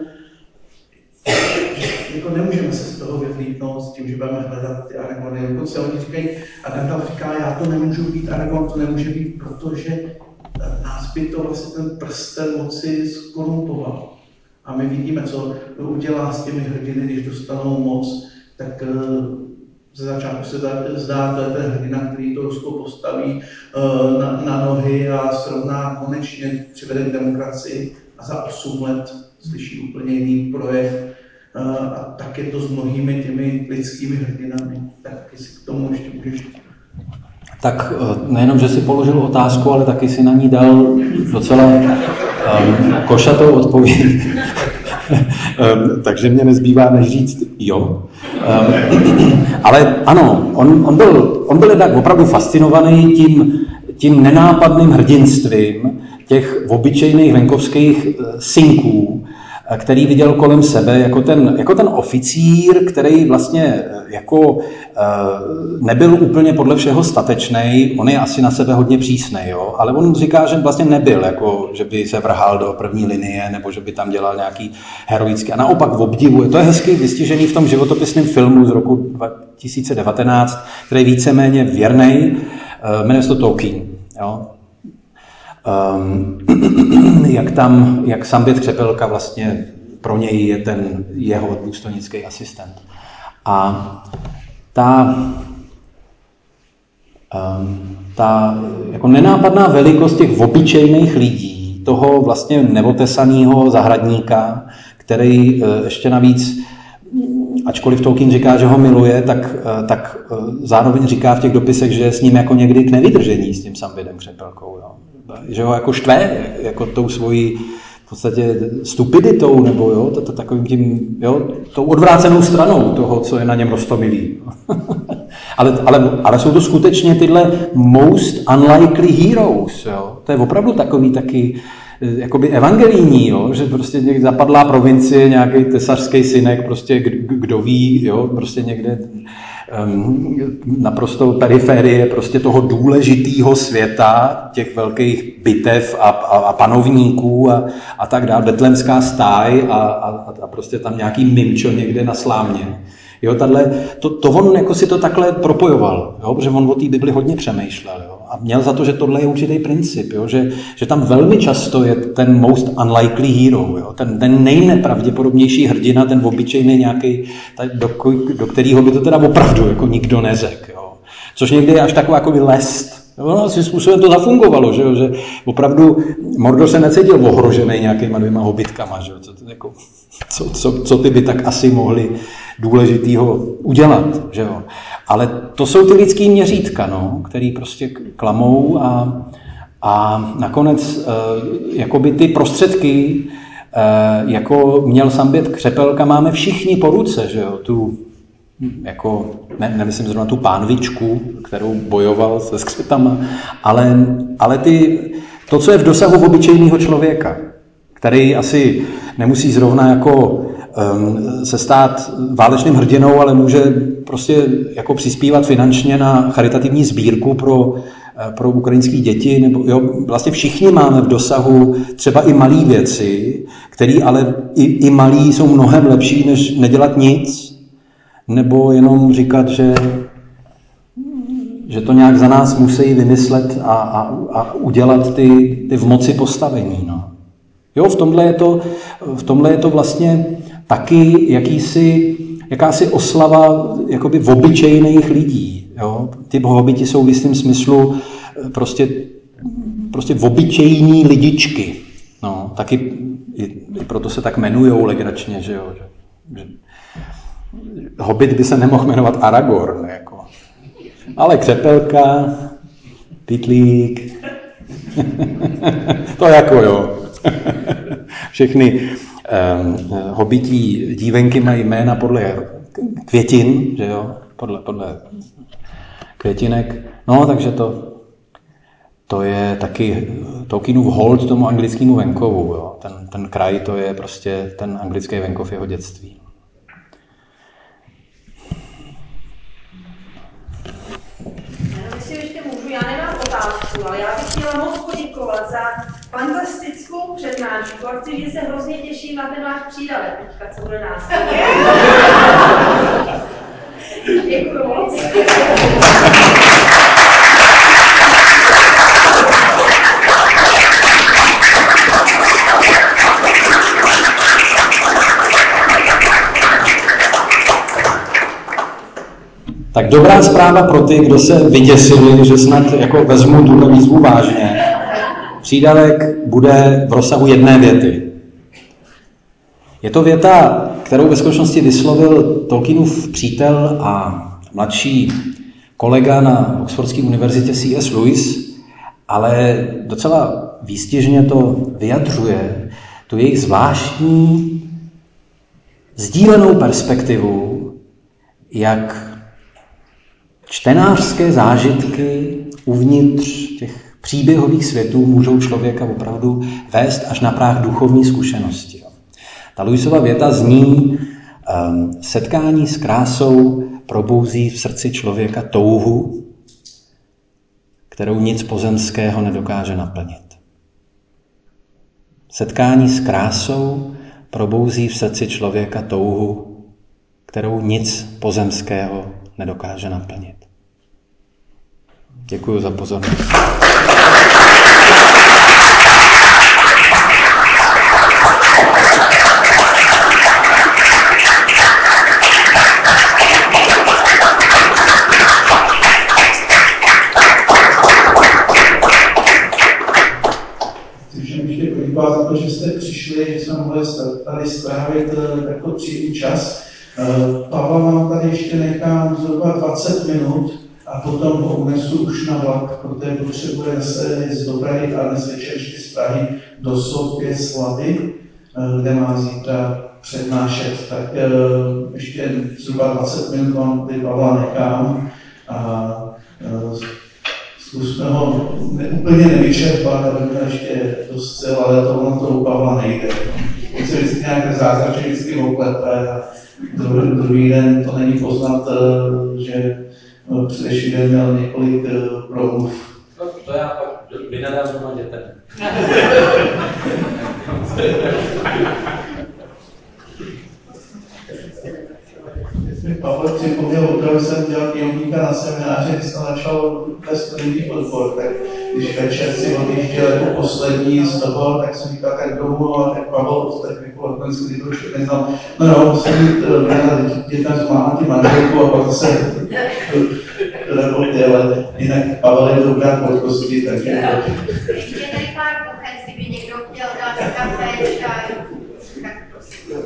Jako nemůžeme se z toho vyvlítnout s tím, že budeme hledat ty Aragorny. Dokonce oni říkají, a Gandalf říká, já to nemůžu být, Aragorn to nemůže být, protože nás by to vlastně ten prsten moci skorumpoval. A my vidíme, co udělá s těmi hrdiny, když dostanou moc, tak ze začátku se zdá, to je ten hrdina, který to Rusko postaví na nohy a srovná konečně přivede k demokracii a za 8 let slyší úplně jiný projev. A tak je to s mnohými těmi lidskými hrdinami. Tak jestli k tomu ještě můžeš... Tak nejenom, že si položil otázku, ale taky si na ní dal docela košatou odpověď. Takže mě nezbývá než říct jo. Ale ano, on byl jednak opravdu fascinovaný tím nenápadným hrdinstvím těch obyčejných venkovských synků, který viděl kolem sebe jako ten oficír, který vlastně jako nebyl úplně podle všeho statečnej, on je asi na sebe hodně přísnej, jo? Ale on říká, že vlastně nebyl, jako, že by se vrhal do první linie, nebo že by tam dělal nějaký heroický, a naopak obdivuje. To je hezky vystižený v tom životopisném filmu z roku 2019, který je víceméně věrnej, jmenuje se to Tolkien, jo? Jak Sambět Křepelka vlastně pro něj je ten jeho důstojnický asistent. A ta jako nenápadná velikost těch obyčejných lidí, toho vlastně neotesaného zahradníka, který ještě navíc, ačkoliv Tolkien říká, že ho miluje, tak zároveň říká v těch dopisech, že je s ním jako někdy k nevydržení s tím Sambětem Křepelkou. Jo. Že ho jako štve, jako tou svojí v podstatě stupiditou, nebo jo, takovým tím, jo, tou odvrácenou stranou toho, co je na něm roztomilý. ale jsou to skutečně tyhle most unlikely heroes, jo. To je opravdu takový taky jakoby evangelijní, jo, že prostě někde zapadlá provincie, nějaký tesařský synek, prostě kdo ví, jo, prostě někde naprosto periférie prostě toho důležitého světa, těch velkých bitev a panovníků a tak dále, betlemská stáj a prostě tam nějaký mimčo někde na slámě. Jo, to on jako si to takhle propojoval, jo, protože on o té Bibli hodně přemýšlel, jo, a měl za to, že tohle je určitý princip, jo, že tam velmi často je ten most unlikely hero, jo, ten nejnepravděpodobnější hrdina, ten obyčejný nějaký, do kterého by to teda opravdu jako nikdo neřekl, jo. Což někdy je až taková jako lest. No, svým způsobem to zafungovalo, že opravdu Mordor se necítil ohrožený nějakýma 2 hobitkama, že jako, co ty by tak asi mohli důležitýho udělat, že jo. Ale to jsou ty lidský měřítka, no, který prostě klamou a nakonec jakoby ty prostředky, jako měl Sambět Křepelka, máme všichni po ruce, že jo, tu jako, nemyslím zrovna tu pánvičku, kterou bojoval se skřetama, ale to, co je v dosahu obyčejného člověka, který asi nemusí zrovna jako se stát válečným hrdinou, ale může prostě jako přispívat finančně na charitativní sbírku pro ukrajinské děti, nebo jo, vlastně všichni máme v dosahu třeba i malé věci, které ale i malý jsou mnohem lepší, než nedělat nic, nebo jenom říkat, že to nějak za nás musí vymyslet a udělat ty v moci postavení. No. Jo, v tomhle je to vlastně taky jakási oslava jakoby obyčejných lidí. Jo. Ty hobiti jsou v jistém smyslu prostě obyčejní lidičky. No, taky i proto se tak jmenujou legračně, že jo. Že Hobbit by se nemohl jmenovat Aragorn, jako. Ale Křepelka, Pytlík, to jako jo. Všechny hobití dívenky mají jména podle květin, že jo, podle květinek. No, takže to je taky Tolkienův hold tomu anglickému venkovu. Jo. Ten kraj, to je prostě ten anglický venkov jeho dětství. Jestli ještě můžu, já nemám otázku, ale já bych chtěla moc poděkovat za fantastickou přednášku a chci, že se hrozně těším na ten váš přídavek teďka, co bude následovat. Děkuju moc. Tak dobrá zpráva pro ty, kdo se vyděsili, že snad jako vezmu tuhle výzvu vážně. Přídavek bude v rozsahu jedné věty. Je to věta, kterou ve skutečnosti vyslovil Tolkienův přítel a mladší kolega na Oxfordské univerzitě C.S. Lewis, ale docela výstižně to vyjadřuje tu jejich zvláštní sdílenou perspektivu, jak čtenářské zážitky uvnitř těch příběhových světů můžou člověka opravdu vést až na práh duchovní zkušenosti. Ta Lewisova věta zní: setkání s krásou probouzí v srdci člověka touhu, kterou nic pozemského nedokáže naplnit. Setkání s krásou probouzí v srdci člověka touhu, kterou nic pozemského nedokáže naplnit. Děkuji za pozornost. Chci všem ještě poděkovat za to, že jste přišli, že jsme mohli tady strávit takový příjemný čas. Pavla vám tady ještě nechám zhruba 20 minut a potom ho unesu už na vlak, protože potřebuje zase z Prahy a dnes večer ještě z Prahy do Sofie Slavy, kde má zítra přednášet. Tak ještě zhruba 20 minut vám tady Pavla nechám a zkusme ho úplně nevyčerpat, aby měl ještě dost sil, ale to ono to u Pavla nejde. On se vždycky nějaké zázračně vždycky oklepe a druhý den to není poznat, že předešlý den měl několik promluv. No, to já pak vynadám doma dětem. Pavel připomněl, opravdu jsem dělal knihovníka na semináři, když jsem začal ve studijní odbor, tak když večer si odjížděl jako poslední z toho, tak jsem říkal, tak domů, a tak Pavel ostatně jako nakonec, když to člověk neznal, no jo, musím jít dětem zmáhat i manželku a pak zase do roboty, ale jinak Pavel je dobrá podkosti, takže... Ještě tady pár pochod, jestli by někdo chtěl dát kafe, čaj, tak prosím.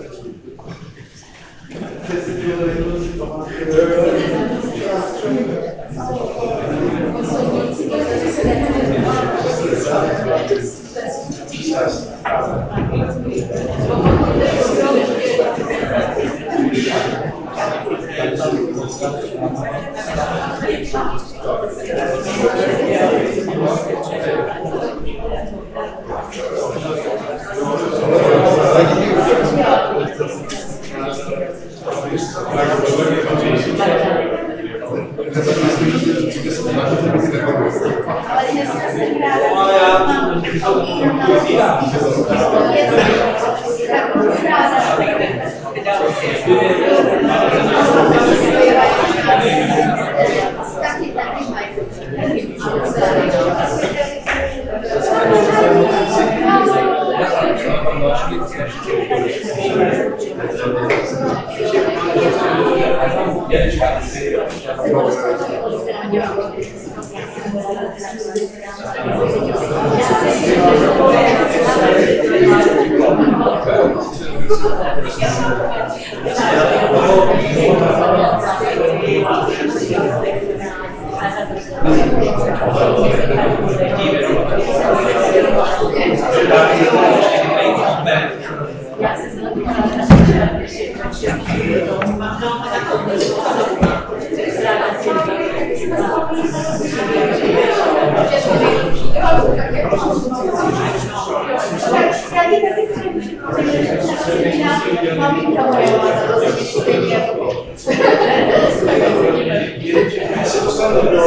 taky mám mikrofon, to se těší stejně jako se dostanu do